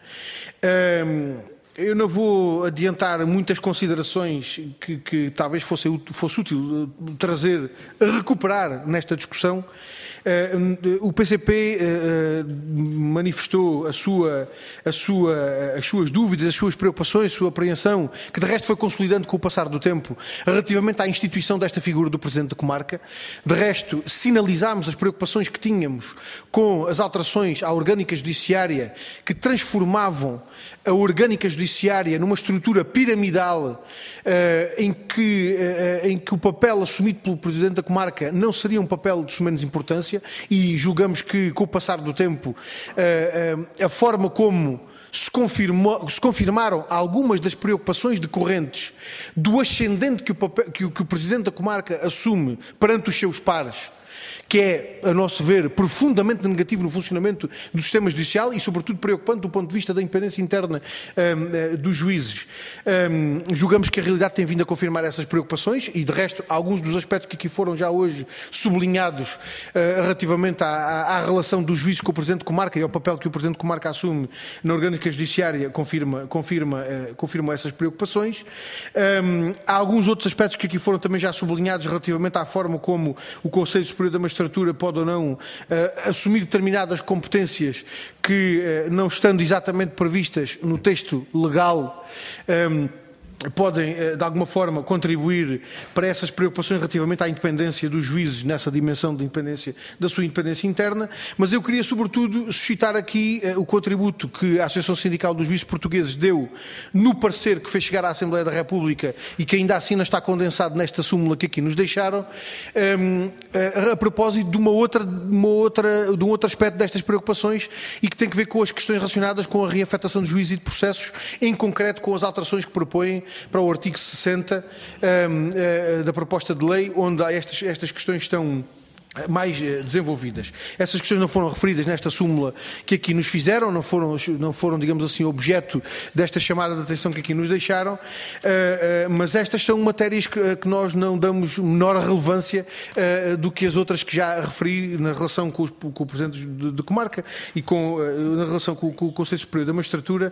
Eu não vou adiantar muitas considerações que talvez fosse útil trazer, recuperar nesta discussão. O PCP manifestou as suas dúvidas, as suas preocupações, a sua apreensão, que de resto foi consolidando com o passar do tempo, relativamente à instituição desta figura do Presidente da Comarca. De resto, sinalizámos as preocupações que tínhamos com as alterações à orgânica judiciária, que transformavam a orgânica judiciária numa estrutura piramidal, em que o papel assumido pelo Presidente da Comarca não seria um papel de sumenos importância, e julgamos que, com o passar do tempo, a forma como se confirmaram algumas das preocupações decorrentes do ascendente que o Presidente da Comarca assume perante os seus pares, que é, a nosso ver, profundamente negativo no funcionamento do sistema judicial e, sobretudo, preocupante do ponto de vista da independência interna dos juízes. Julgamos que a realidade tem vindo a confirmar essas preocupações e, de resto, alguns dos aspectos que aqui foram já hoje sublinhados relativamente à relação dos juízes com o Presidente de Comarca e ao papel que o Presidente de Comarca assume na orgânica judiciária confirmam essas preocupações. Há alguns outros aspectos que aqui foram também já sublinhados relativamente à forma como o Conselho Superior da Magistratura pode ou não assumir determinadas competências que, não estando exatamente previstas no texto legal, podem, de alguma forma, contribuir para essas preocupações relativamente à independência dos juízes, nessa dimensão de independência, da sua independência interna, mas eu queria, sobretudo, suscitar aqui o contributo que a Associação Sindical dos Juízes Portugueses deu no parecer que fez chegar à Assembleia da República e que ainda assim não está condensado nesta súmula que aqui nos deixaram, a propósito de um outro aspecto destas preocupações e que tem que ver com as questões relacionadas com a reafetação de juízes e de processos, em concreto com as alterações que propõem para o artigo 60 da proposta de lei, onde estas questões estão mais desenvolvidas. Essas questões não foram referidas nesta súmula que aqui nos fizeram, não foram, digamos assim, objeto desta chamada de atenção que aqui nos deixaram, mas estas são matérias que nós não damos menor relevância do que as outras que já referi na relação com o Presidente de Comarca e na relação com o Conselho Superior da Magistratura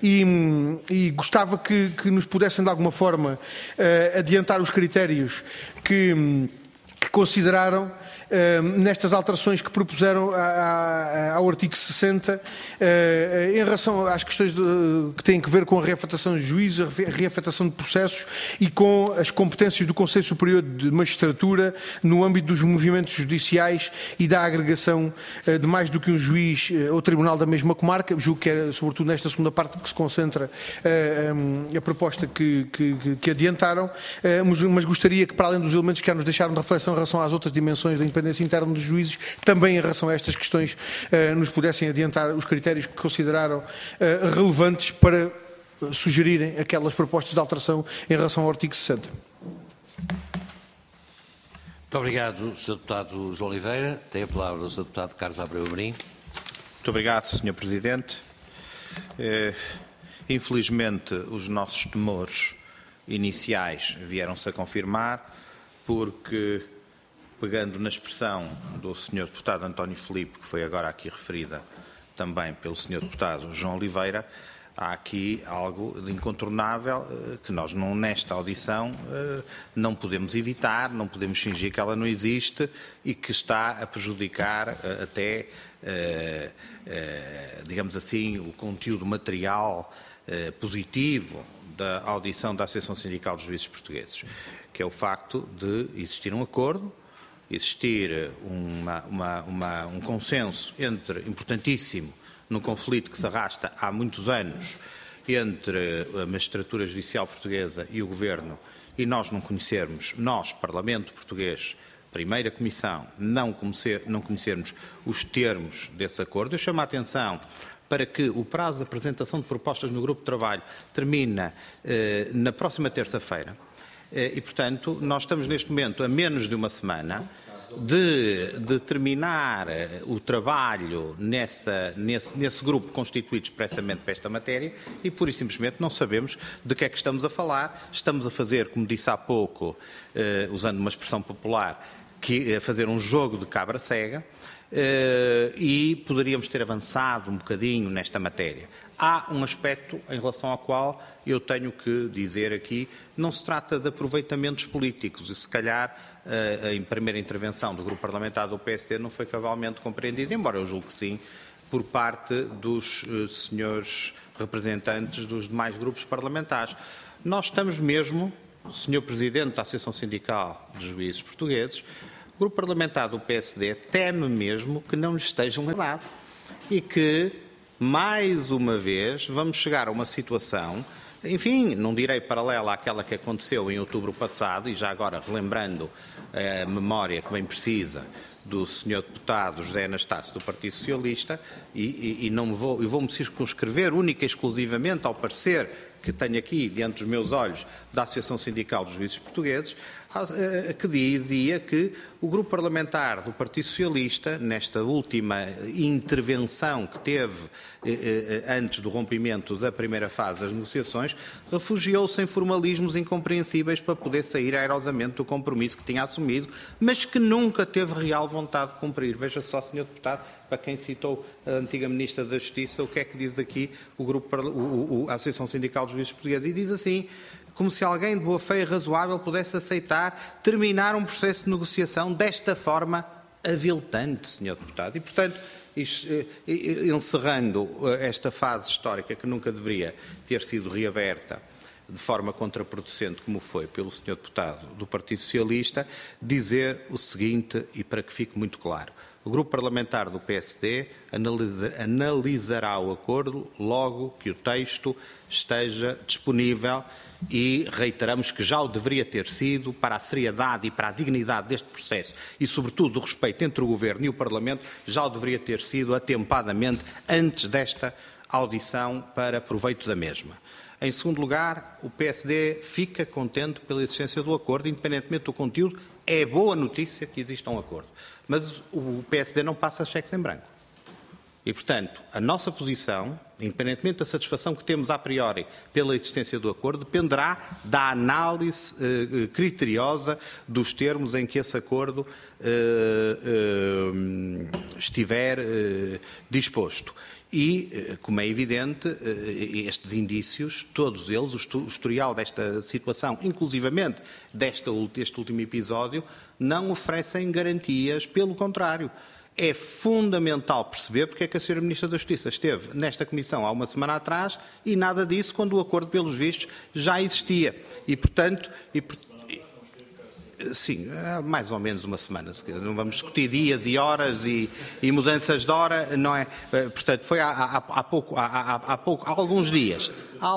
e gostava que nos pudessem de alguma forma adiantar os critérios que consideraram nestas alterações que propuseram ao artigo 60 em relação às questões que têm a ver com a reafetação de juízes, a reafetação de processos e com as competências do Conselho Superior de Magistratura no âmbito dos movimentos judiciais e da agregação de mais do que um juiz ou tribunal da mesma comarca. Julgo que é sobretudo nesta segunda parte que se concentra a proposta que adiantaram, mas gostaria que, para além dos elementos que já nos deixaram de reflexão em relação às outras dimensões da independência interna dos juízes, também em relação a estas questões nos pudessem adiantar os critérios que consideraram relevantes para sugerirem aquelas propostas de alteração em relação ao artigo 60. Muito obrigado, Sr. Deputado João Oliveira. Tem a palavra o Sr. Deputado Carlos Abreu Amorim. Muito obrigado, Sr. Presidente. Infelizmente, os nossos temores iniciais vieram-se a confirmar, porque, pegando na expressão do Sr. Deputado António Filipe, que foi agora aqui referida também pelo Sr. Deputado João Oliveira, há aqui algo de incontornável que nós, nesta audição, não podemos evitar, não podemos fingir que ela não existe e que está a prejudicar até, digamos assim, o conteúdo material positivo da audição da Associação Sindical dos Juízes Portugueses, que é o facto de existir um acordo, existir um consenso importantíssimo num conflito que se arrasta há muitos anos entre a magistratura judicial portuguesa e o Governo, e nós não conhecermos, nós, Parlamento Português, Primeira Comissão, não conhecermos os termos desse acordo. Eu chamo a atenção para que o prazo de apresentação de propostas no grupo de trabalho termina na próxima terça-feira e, portanto, nós estamos neste momento a menos de uma semana de terminar o trabalho nesse grupo constituído expressamente para esta matéria e, pura e simplesmente, não sabemos de que é que estamos a falar. Estamos a fazer, como disse há pouco, usando uma expressão popular, a fazer um jogo de cabra cega e poderíamos ter avançado um bocadinho nesta matéria. Há um aspecto em relação ao qual eu tenho que dizer aqui, não se trata de aproveitamentos políticos e, se calhar, em primeira intervenção do grupo parlamentar do PSD não foi cabalmente compreendido, embora eu julgue que sim, por parte dos senhores representantes dos demais grupos parlamentares. Nós estamos mesmo, Sr. Presidente da Associação Sindical dos Juízes Portugueses, o grupo parlamentar do PSD teme mesmo que não lhe estejam a dar e que, mais uma vez, vamos chegar a uma situação, enfim, não direi paralela àquela que aconteceu em outubro passado, e já agora relembrando a memória que bem precisa do Sr. Deputado José Anastácio do Partido Socialista, e vou-me circunscrever única e exclusivamente ao parecer que tenho aqui diante dos meus olhos da Associação Sindical dos Juízes Portugueses, que dizia que o grupo parlamentar do Partido Socialista, nesta última intervenção que teve antes do rompimento da primeira fase das negociações, refugiou-se em formalismos incompreensíveis para poder sair airosamente do compromisso que tinha assumido, mas que nunca teve real vontade de cumprir. Veja só, Sr. Deputado, para quem citou a antiga Ministra da Justiça, o que é que diz aqui a Associação Sindical dos Juízes Portugueses, e diz assim: como se alguém de boa fé e razoável pudesse aceitar terminar um processo de negociação desta forma aviltante, Sr. Deputado. E, portanto, encerrando esta fase histórica que nunca deveria ter sido reaberta de forma contraproducente, como foi pelo Sr. Deputado do Partido Socialista, dizer o seguinte, e para que fique muito claro: o Grupo Parlamentar do PSD analisará o acordo logo que o texto esteja disponível e reiteramos que já o deveria ter sido, para a seriedade e para a dignidade deste processo e, sobretudo, o respeito entre o Governo e o Parlamento, já o deveria ter sido atempadamente antes desta audição para proveito da mesma. Em segundo lugar, o PSD fica contente pela existência do acordo, independentemente do conteúdo. É boa notícia que exista um acordo, mas o PSD não passa cheques em branco. E, portanto, a nossa posição, independentemente da satisfação que temos a priori pela existência do acordo, dependerá da análise criteriosa dos termos em que esse acordo estiver disposto. E, como é evidente, estes indícios, todos eles, o historial desta situação, inclusivamente deste último episódio, não oferecem garantias, pelo contrário. É fundamental perceber porque é que a Sra. Ministra da Justiça esteve nesta Comissão há uma semana atrás e nada disso quando o acordo, pelos vistos, já existia. E, portanto, sim, mais ou menos uma semana. Não vamos discutir dias e horas e mudanças de hora, não é? Portanto, foi há alguns dias.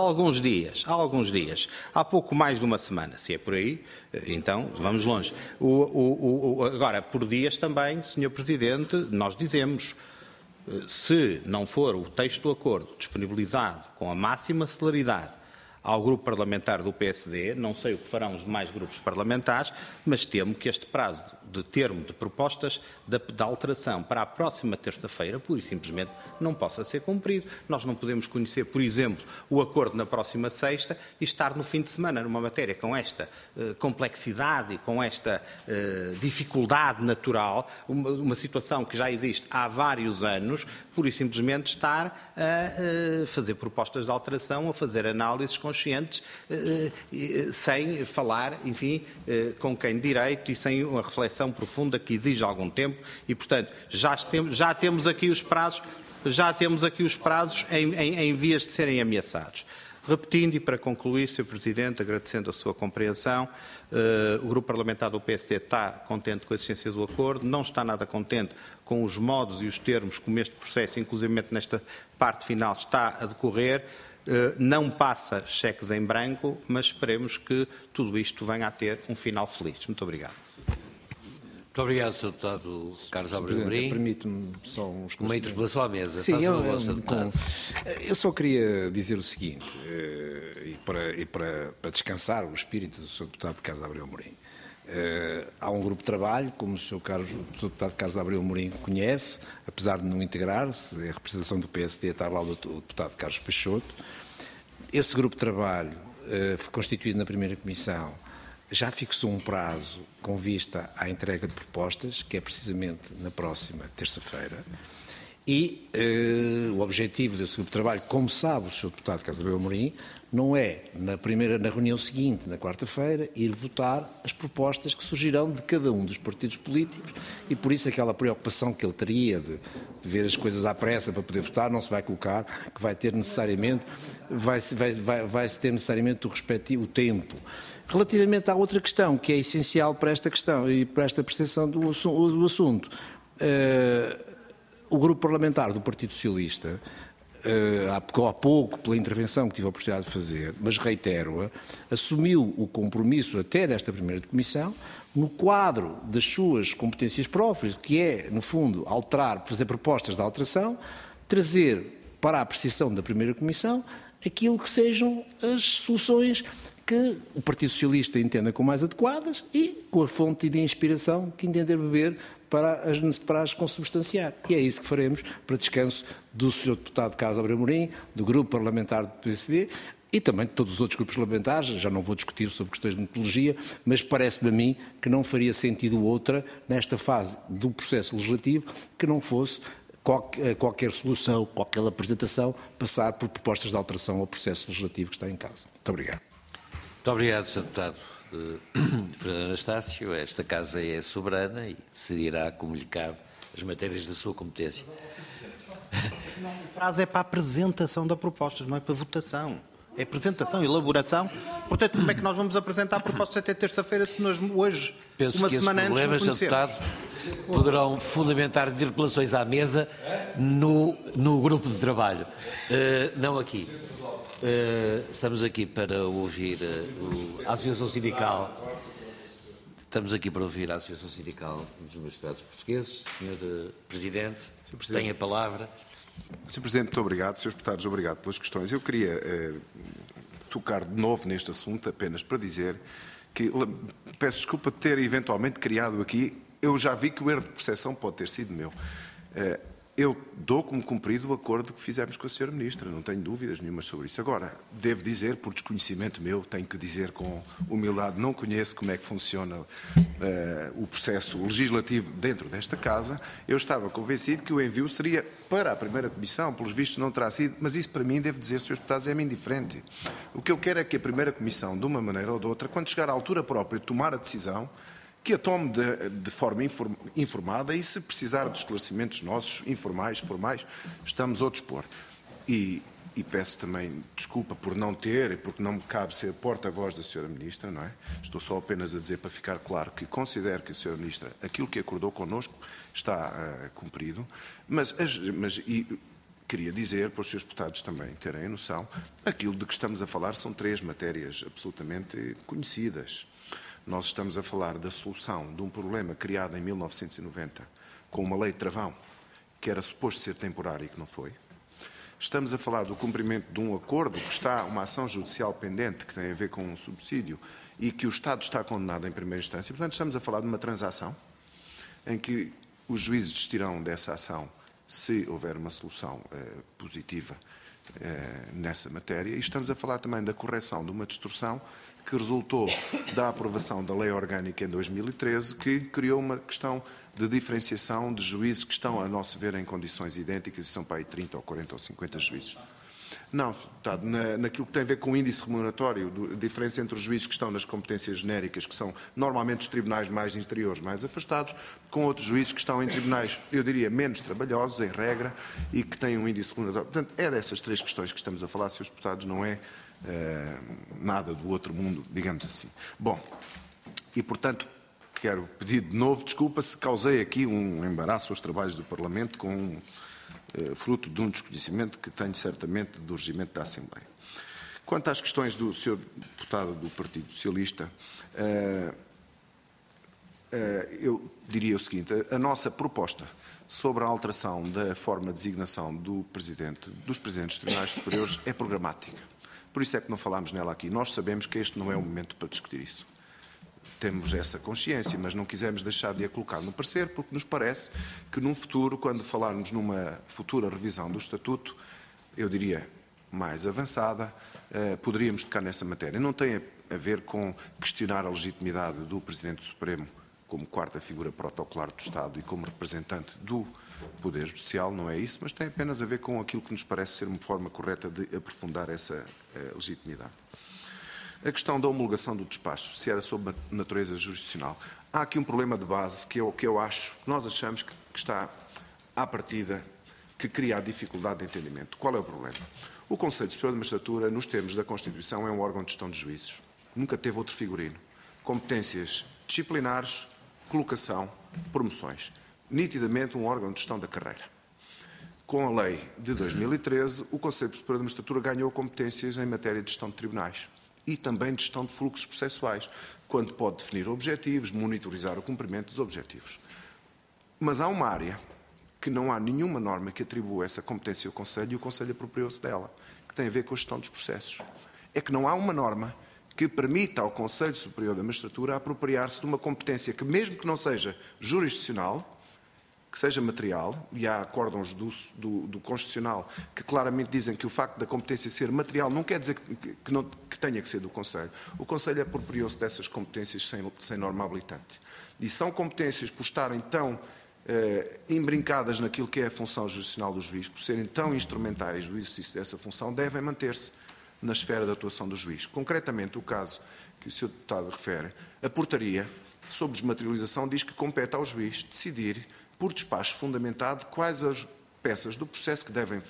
Há pouco mais de uma semana, se é por aí, então vamos longe. Agora, por dias também, Sr. Presidente, nós dizemos, se não for o texto do acordo disponibilizado com a máxima celeridade ao grupo parlamentar do PSD, não sei o que farão os demais grupos parlamentares, mas temo que este prazo de termo de propostas da alteração para a próxima terça-feira, pura e simplesmente, não possa ser cumprido. Nós não podemos conhecer, por exemplo, o acordo na próxima sexta e estar no fim de semana numa matéria com esta complexidade e com esta dificuldade natural, uma situação que já existe há vários anos, pura e simplesmente estar a fazer propostas de alteração, a fazer análises conscientes, sem falar, enfim, com quem de direito e sem uma reflexão profunda que exige algum tempo e, portanto, já temos aqui os prazos em vias de serem ameaçados. Repetindo e para concluir, Sr. Presidente, agradecendo a sua compreensão, o Grupo Parlamentar do PSD está contente com a existência do acordo, não está nada contente com os modos e os termos como este processo, inclusivamente nesta parte final, está a decorrer. Não passa cheques em branco, mas esperemos que tudo isto venha a ter um final feliz. Muito obrigado. Muito obrigado, Sr. Deputado Carlos Abreu Amorim. Permite-me só uns Uma interpelação à mesa. Sim, Deputado. eu só queria dizer o seguinte, e para descansar o espírito do Sr. Deputado Carlos Abreu Amorim. Há um grupo de trabalho, como o Sr. Deputado Carlos Abreu Amorim conhece, apesar de não integrar-se, a representação do PSD está lá o Deputado Carlos Peixoto. Esse grupo de trabalho foi constituído na primeira comissão, já fixou um prazo com vista à entrega de propostas, que é precisamente na próxima terça-feira, e o objetivo desse grupo de trabalho, como sabe o Sr. Deputado Carlos Abreu Amorim, não é, na reunião seguinte, na quarta-feira, ir votar as propostas que surgirão de cada um dos partidos políticos e por isso aquela preocupação que ele teria de ver as coisas à pressa para poder votar não se vai colocar, que vai ter necessariamente, vai ter necessariamente o respectivo tempo. Relativamente à outra questão, que é essencial para esta questão e para esta percepção do assunto, o grupo parlamentar do Partido Socialista, há pouco, pela intervenção que tive a oportunidade de fazer, mas reitero-a, assumiu o compromisso até nesta primeira comissão, no quadro das suas competências próprias, que é, no fundo, alterar, fazer propostas de alteração, trazer para a apreciação da primeira comissão aquilo que sejam as soluções que o Partido Socialista entenda como mais adequadas e com a fonte de inspiração que entender beber para as consubstanciar. E é isso que faremos para descanso do Sr. Deputado Carlos Abreu Amorim, do Grupo Parlamentar do PSD e também de todos os outros grupos parlamentares. Já não vou discutir sobre questões de metodologia, mas parece-me a mim que não faria sentido outra, nesta fase do processo legislativo, que não fosse qualquer solução, qualquer apresentação, passar por propostas de alteração ao processo legislativo que está em causa. Muito obrigado. Muito obrigado, Sr. Deputado Fernando Anastácio. Esta Casa é soberana e decidirá como lhe cabe as matérias da sua competência. O prazo é para a apresentação da proposta, não é para votação. É apresentação, elaboração. Portanto, como é que nós vamos apresentar propostas até terça-feira se nós hoje, penso uma que semana antes, não conhecemos? Sr. Deputado, poderão fundamentar interpelações à mesa no grupo de trabalho, não aqui. Estamos aqui para ouvir a Associação Sindical. Estamos aqui para ouvir a Associação Sindical dos Magistrados Portugueses. Sr. Presidente, tem a palavra. Sr. Presidente, muito obrigado. Srs. Deputados, obrigado pelas questões. Eu queria tocar de novo neste assunto, apenas para dizer que peço desculpa de ter eventualmente criado aqui. Eu já vi que o erro de percepção pode ter sido meu. Eu dou como cumprido o acordo que fizemos com a Sra. Ministra, não tenho dúvidas nenhumas sobre isso. Agora, devo dizer, por desconhecimento meu, tenho que dizer com humildade, não conheço como é que funciona o processo legislativo dentro desta Casa. Eu estava convencido que o envio seria para a primeira Comissão, pelos vistos não terá sido, mas isso para mim, devo dizer, Srs. Deputados, é-me indiferente. O que eu quero é que a primeira Comissão, de uma maneira ou de outra, quando chegar à altura própria de tomar a decisão, que a tome de forma informada e, se precisar de esclarecimentos nossos, informais, formais, estamos ao dispor. E peço também desculpa por não ter, porque não me cabe ser porta-voz da Sra. Ministra, não é? Estou só apenas a dizer para ficar claro que considero que a Sra. Ministra, aquilo que acordou connosco está cumprido, mas queria dizer, para os Srs. Deputados também terem a noção, aquilo de que estamos a falar são 3 matérias absolutamente conhecidas. Nós estamos a falar da solução de um problema criado em 1990 com uma lei de travão que era suposto ser temporária e que não foi. Estamos a falar do cumprimento de um acordo que está, uma ação judicial pendente que tem a ver com um subsídio e que o Estado está condenado em primeira instância. Portanto, estamos a falar de uma transação em que os juízes desistirão dessa ação se houver uma solução positiva nessa matéria. E estamos a falar também da correção de uma distorção que resultou da aprovação da Lei Orgânica em 2013, que criou uma questão de diferenciação de juízes que estão, a nosso ver, em condições idênticas, e são para aí 30 ou 40 ou 50 juízes. Não, deputado, naquilo que tem a ver com o índice remuneratório, a diferença entre os juízes que estão nas competências genéricas, que são normalmente os tribunais mais interiores, mais afastados, com outros juízes que estão em tribunais, eu diria, menos trabalhosos, em regra, e que têm um índice remuneratório. Portanto, é dessas três questões que estamos a falar, Srs. Deputados, não é nada do outro mundo, digamos assim. Bom, e portanto, quero pedir de novo desculpa se causei aqui um embaraço aos trabalhos do Parlamento com fruto de um desconhecimento que tenho certamente do regimento da Assembleia. Quanto às questões do Sr. Deputado do Partido Socialista, eu diria o seguinte: a nossa proposta sobre a alteração da forma de designação dos presidentes dos tribunais superiores é programática. Por isso é que não falámos nela aqui. Nós sabemos que este não é o momento para discutir isso. Temos essa consciência, mas não quisemos deixar de a colocar no parecer, porque nos parece que num futuro, quando falarmos numa futura revisão do Estatuto, eu diria mais avançada, poderíamos tocar nessa matéria. Não tem a ver com questionar a legitimidade do Presidente Supremo como quarta figura protocolar do Estado e como representante do Poder Judicial, não é isso, mas tem apenas a ver com aquilo que nos parece ser uma forma correta de aprofundar essa legitimidade. A questão da homologação do despacho, se era sob natureza jurisdicional. Há aqui um problema de base que nós achamos que está à partida, que cria a dificuldade de entendimento. Qual é o problema? O Conselho Superior de Magistratura, nos termos da Constituição, é um órgão de gestão de juízes. Nunca teve outro figurino. Competências disciplinares, colocação, promoções. Nitidamente um órgão de gestão da carreira. Com a lei de 2013, o Conselho Superior de Magistratura ganhou competências em matéria de gestão de tribunais e também de gestão de fluxos processuais, quando pode definir objetivos, monitorizar o cumprimento dos objetivos. Mas há uma área que não há nenhuma norma que atribua essa competência ao Conselho e o Conselho apropriou-se dela, que tem a ver com a gestão dos processos. É que não há uma norma que permita ao Conselho Superior da Magistratura apropriar-se de uma competência que, mesmo que não seja jurisdicional, que seja material, e há acórdãos do Constitucional que claramente dizem que o facto da competência ser material não quer dizer que tenha que ser do Conselho. O Conselho apropriou-se dessas competências sem norma habilitante. E são competências, por estarem tão embrincadas naquilo que é a função jurisdicional do juiz, por serem tão instrumentais do exercício dessa função, devem manter-se na esfera de atuação do juiz. Concretamente, o caso que o Sr. Deputado refere, a portaria sobre desmaterialização diz que compete ao juiz decidir, por despacho fundamentado, quais as peças do processo que devem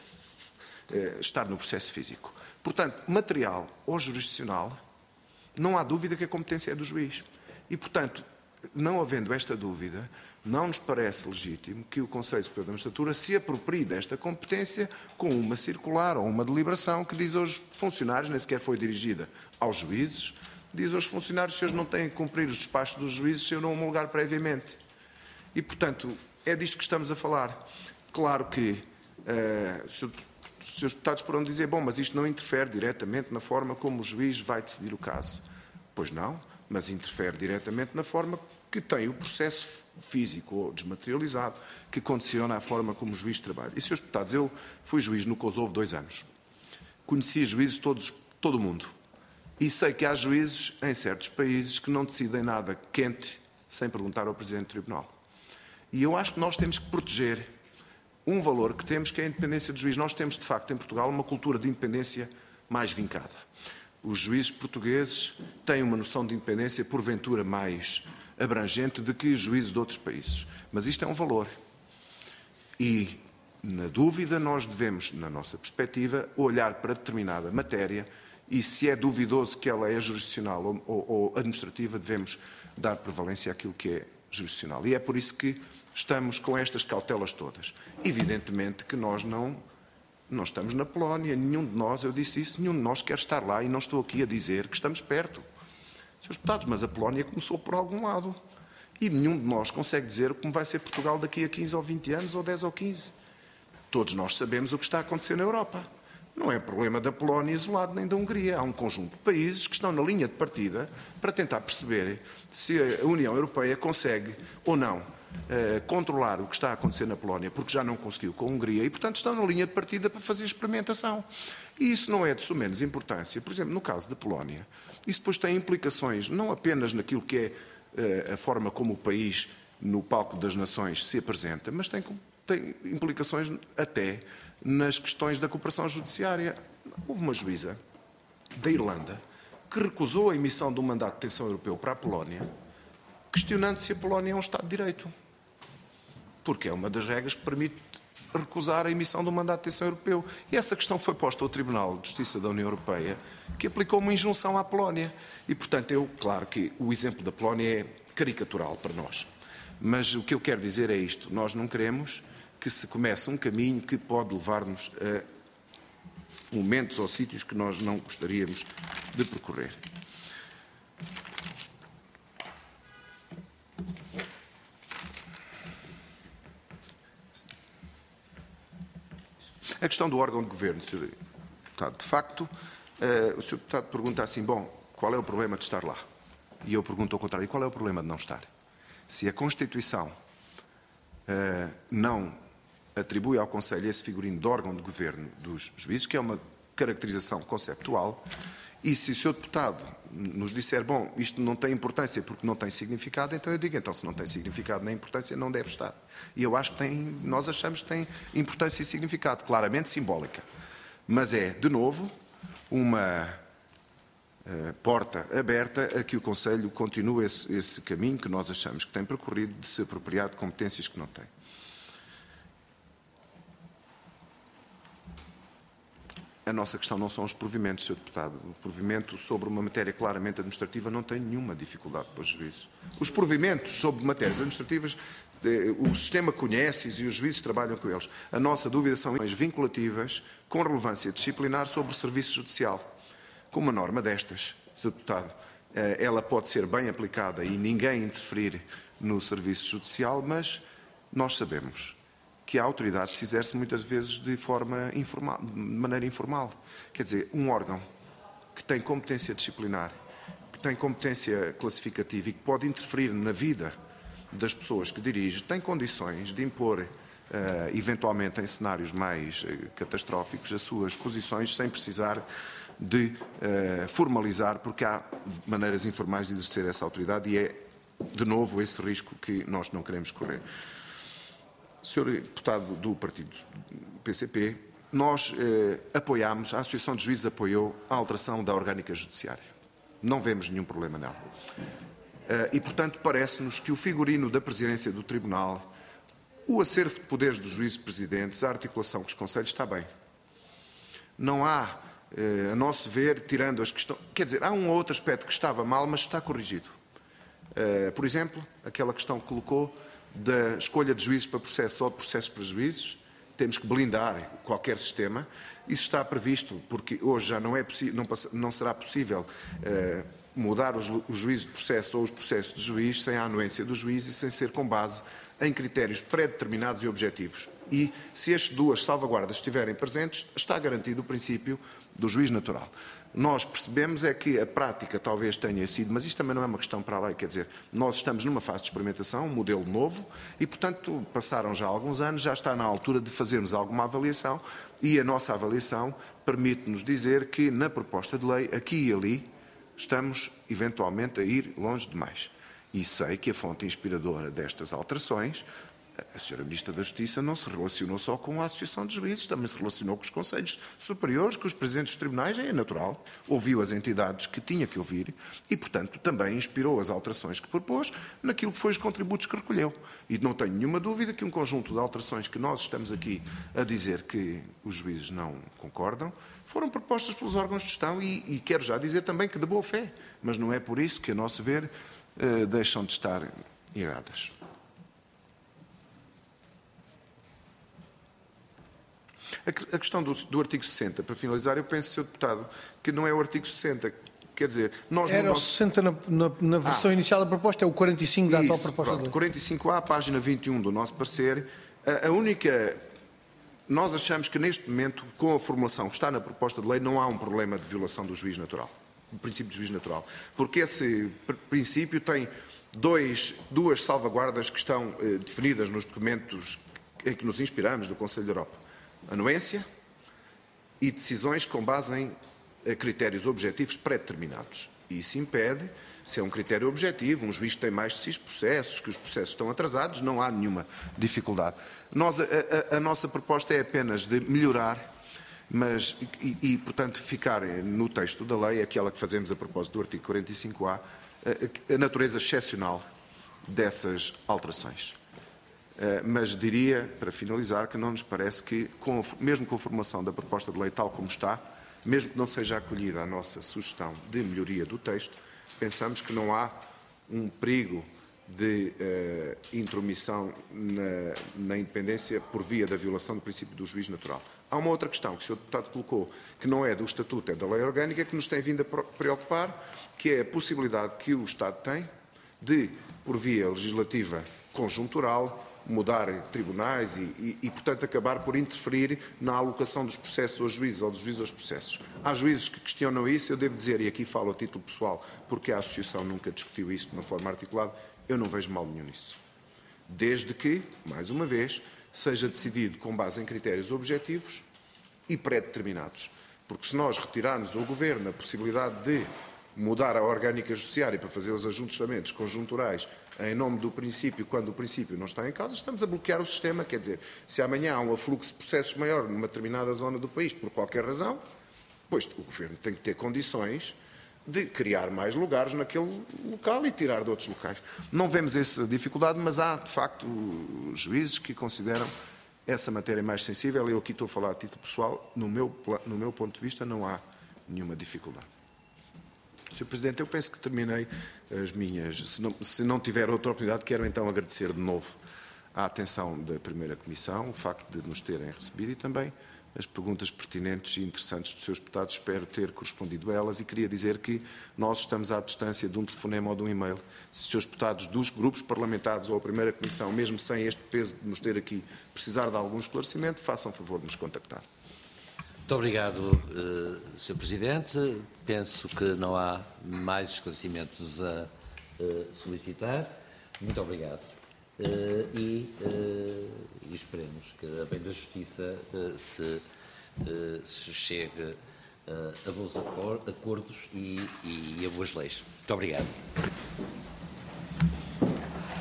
estar no processo físico. Portanto, material ou jurisdicional, não há dúvida que a competência é do juiz. E, portanto, não havendo esta dúvida, não nos parece legítimo que o Conselho Superior da Magistratura se aproprie desta competência com uma circular ou uma deliberação que diz aos funcionários, nem sequer foi dirigida aos juízes, diz aos funcionários se eles não têm que cumprir os despachos dos juízes se eu não homologar previamente. E, portanto, é disto que estamos a falar. Claro que os seus deputados poderão dizer, bom, mas isto não interfere diretamente na forma como o juiz vai decidir o caso. Pois não, mas interfere diretamente na forma que tem o processo físico ou desmaterializado, que condiciona a forma como o juiz trabalha. E, senhores deputados, eu fui juiz no Kosovo 2 anos. Conheci juízes todo o mundo. E sei que há juízes em certos países que não decidem nada quente sem perguntar ao Presidente do Tribunal. E eu acho que nós temos que proteger um valor que temos, que é a independência do juiz. Nós temos, de facto, em Portugal, uma cultura de independência mais vincada. Os juízes portugueses têm uma noção de independência, porventura, mais abrangente do que os juízes de outros países. Mas isto é um valor. E, na dúvida, nós devemos, na nossa perspectiva, olhar para determinada matéria e, se é duvidoso que ela é jurisdicional ou administrativa, devemos dar prevalência àquilo que é jurisdicional. E é por isso que estamos com estas cautelas todas. Evidentemente que nós não estamos na Polónia, nenhum de nós, eu disse isso, nenhum de nós quer estar lá e não estou aqui a dizer que estamos perto. Senhores deputados, mas a Polónia começou por algum lado. E nenhum de nós consegue dizer como vai ser Portugal daqui a 15 ou 20 anos, ou 10 ou 15. Todos nós sabemos o que está a acontecer na Europa. Não é problema da Polónia isolado nem da Hungria. Há um conjunto de países que estão na linha de partida para tentar perceber se a União Europeia consegue ou não controlar o que está a acontecer na Polónia, porque já não conseguiu com a Hungria, e, portanto, estão na linha de partida para fazer experimentação. E isso não é de menos importância. Por exemplo, no caso da Polónia, isso depois tem implicações não apenas naquilo que é a forma como o país, no palco das nações, se apresenta, mas tem implicações até nas questões da cooperação judiciária. Houve uma juíza da Irlanda que recusou a emissão de um mandato de detenção europeu para a Polónia, questionando se a Polónia é um Estado de Direito. Porque é uma das regras que permite recusar a emissão de um mandato de detenção europeu. E essa questão foi posta ao Tribunal de Justiça da União Europeia, que aplicou uma injunção à Polónia. E, portanto, claro que o exemplo da Polónia é caricatural para nós. Mas o que eu quero dizer é isto. Nós não queremos que se comece um caminho que pode levar-nos a momentos ou sítios que nós não gostaríamos de percorrer. A questão do órgão de governo, Sr. Deputado. De facto, o Sr. Deputado pergunta assim, bom, qual é o problema de estar lá? E eu pergunto ao contrário, qual é o problema de não estar? Se a Constituição não atribui ao Conselho esse figurino de órgão de governo dos juízes, que é uma caracterização conceptual, e se o Sr. Deputado nos disser, bom, isto não tem importância porque não tem significado, então eu digo, então se não tem significado nem importância, não deve estar. E eu acho que nós achamos que tem importância e significado, claramente simbólica. Mas é, de novo, uma porta aberta a que o Conselho continue esse caminho que nós achamos que tem percorrido de se apropriar de competências que não tem. A nossa questão não são os provimentos, Sr. Deputado. O provimento sobre uma matéria claramente administrativa não tem nenhuma dificuldade para os juízes. Os provimentos sobre matérias administrativas, o sistema conhece e os juízes trabalham com eles. A nossa dúvida são vinculativas com relevância disciplinar sobre o serviço judicial. Com uma norma destas, Sr. Deputado, ela pode ser bem aplicada e ninguém interferir no serviço judicial, mas nós sabemos que a autoridade se exerce muitas vezes de forma informal, de maneira informal. Quer dizer, um órgão que tem competência disciplinar, que tem competência classificativa e que pode interferir na vida das pessoas que dirige, tem condições de impor, eventualmente em cenários mais catastróficos, as suas posições sem precisar de formalizar, porque há maneiras informais de exercer essa autoridade e é, de novo, esse risco que nós não queremos correr. Sr. Deputado do Partido PCP, nós apoiámos, a Associação de Juízes apoiou a alteração da orgânica judiciária. Não vemos nenhum problema nela. E, portanto, parece-nos que o figurino da presidência do Tribunal, o acervo de poderes dos juízes presidentes, a articulação com os conselhos está bem. Não há, a nosso ver, tirando as questões... Quer dizer, há um ou outro aspecto que estava mal, mas está corrigido. Por exemplo, aquela questão que colocou da escolha de juízes para processos ou de processos para juízes, temos que blindar qualquer sistema. Isso está previsto, porque hoje já não será possível mudar os juízes de processo ou os processos de juiz sem a anuência do juiz e sem ser com base em critérios pré-determinados e objetivos. E se estas duas salvaguardas estiverem presentes, está garantido o princípio do juiz natural. Nós percebemos é que a prática talvez tenha sido, mas isto também não é uma questão para a lei, quer dizer, nós estamos numa fase de experimentação, um modelo novo, e, portanto, passaram já alguns anos, já está na altura de fazermos alguma avaliação, e a nossa avaliação permite-nos dizer que, na proposta de lei, aqui e ali, estamos, eventualmente, a ir longe demais. E sei que a fonte inspiradora destas alterações, a Sra. Ministra da Justiça, não se relacionou só com a Associação de Juízes, também se relacionou com os Conselhos Superiores, com os Presidentes dos Tribunais, é natural. Ouviu as entidades que tinha que ouvir e, portanto, também inspirou as alterações que propôs naquilo que foi os contributos que recolheu. E não tenho nenhuma dúvida que um conjunto de alterações que nós estamos aqui a dizer que os juízes não concordam, foram propostas pelos órgãos de gestão e quero já dizer também que de boa fé, mas não é por isso que, a nosso ver, deixam de estar erradas. A questão do artigo 60, para finalizar, eu penso, Sr. Deputado, que não é o artigo 60. Quer dizer, nós... Era o 60 na versão inicial da proposta, é o 45 da atual proposta de lei. 45A, página 21 do nosso parecer. A única... Nós achamos que, neste momento, com a formulação que está na proposta de lei, não há um problema de violação do juiz natural, do princípio do juiz natural. Porque esse princípio tem duas salvaguardas que estão definidas nos documentos em que nos inspiramos do Conselho da Europa. Anuência e decisões com base em critérios objetivos pré-determinados. E isso impede, se é um critério objetivo, um juiz tem mais de 6 processos, que os processos estão atrasados, não há nenhuma dificuldade. A nossa proposta é apenas de melhorar, mas, portanto, ficar no texto da lei, aquela que fazemos a propósito do artigo 45A, a natureza excepcional dessas alterações. Mas diria, para finalizar, que não nos parece que, mesmo com a formulação da proposta de lei tal como está, mesmo que não seja acolhida a nossa sugestão de melhoria do texto, pensamos que não há um perigo de intromissão na independência por via da violação do princípio do juiz natural. Há uma outra questão que o Sr. Deputado colocou, que não é do Estatuto, é da lei orgânica, que nos tem vindo a preocupar, que é a possibilidade que o Estado tem de, por via legislativa conjuntural, mudar tribunais e, portanto, acabar por interferir na alocação dos processos aos juízes ou dos juízes aos processos. Há juízes que questionam isso, eu devo dizer, e aqui falo a título pessoal, porque a Associação nunca discutiu isso de uma forma articulada, eu não vejo mal nenhum nisso. Desde que, mais uma vez, seja decidido com base em critérios objetivos e pré-determinados. Porque se nós retirarmos ao Governo a possibilidade de mudar a orgânica judiciária para fazer os ajustamentos conjunturais em nome do princípio, quando o princípio não está em causa, estamos a bloquear o sistema. Quer dizer, se amanhã há um afluxo de processos maior numa determinada zona do país, por qualquer razão, pois o Governo tem que ter condições de criar mais lugares naquele local e tirar de outros locais. Não vemos essa dificuldade, mas há, de facto, juízes que consideram essa matéria mais sensível. Eu aqui estou a falar a título pessoal, no meu ponto de vista não há nenhuma dificuldade. Sr. Presidente, eu penso que terminei as minhas. Se não tiver outra oportunidade, quero então agradecer de novo a atenção da Primeira Comissão, o facto de nos terem recebido e também as perguntas pertinentes e interessantes dos seus deputados. Espero ter correspondido a elas e queria dizer que nós estamos à distância de um telefonema ou de um e-mail. Se os seus deputados dos grupos parlamentares ou a Primeira Comissão, mesmo sem este peso de nos ter aqui, precisar de algum esclarecimento, façam favor de nos contactar. Muito obrigado, Sr. Presidente. Penso que não há mais esclarecimentos a solicitar. Muito obrigado. E esperemos que a bem da Justiça se chegue a bons acordos e a boas leis. Muito obrigado.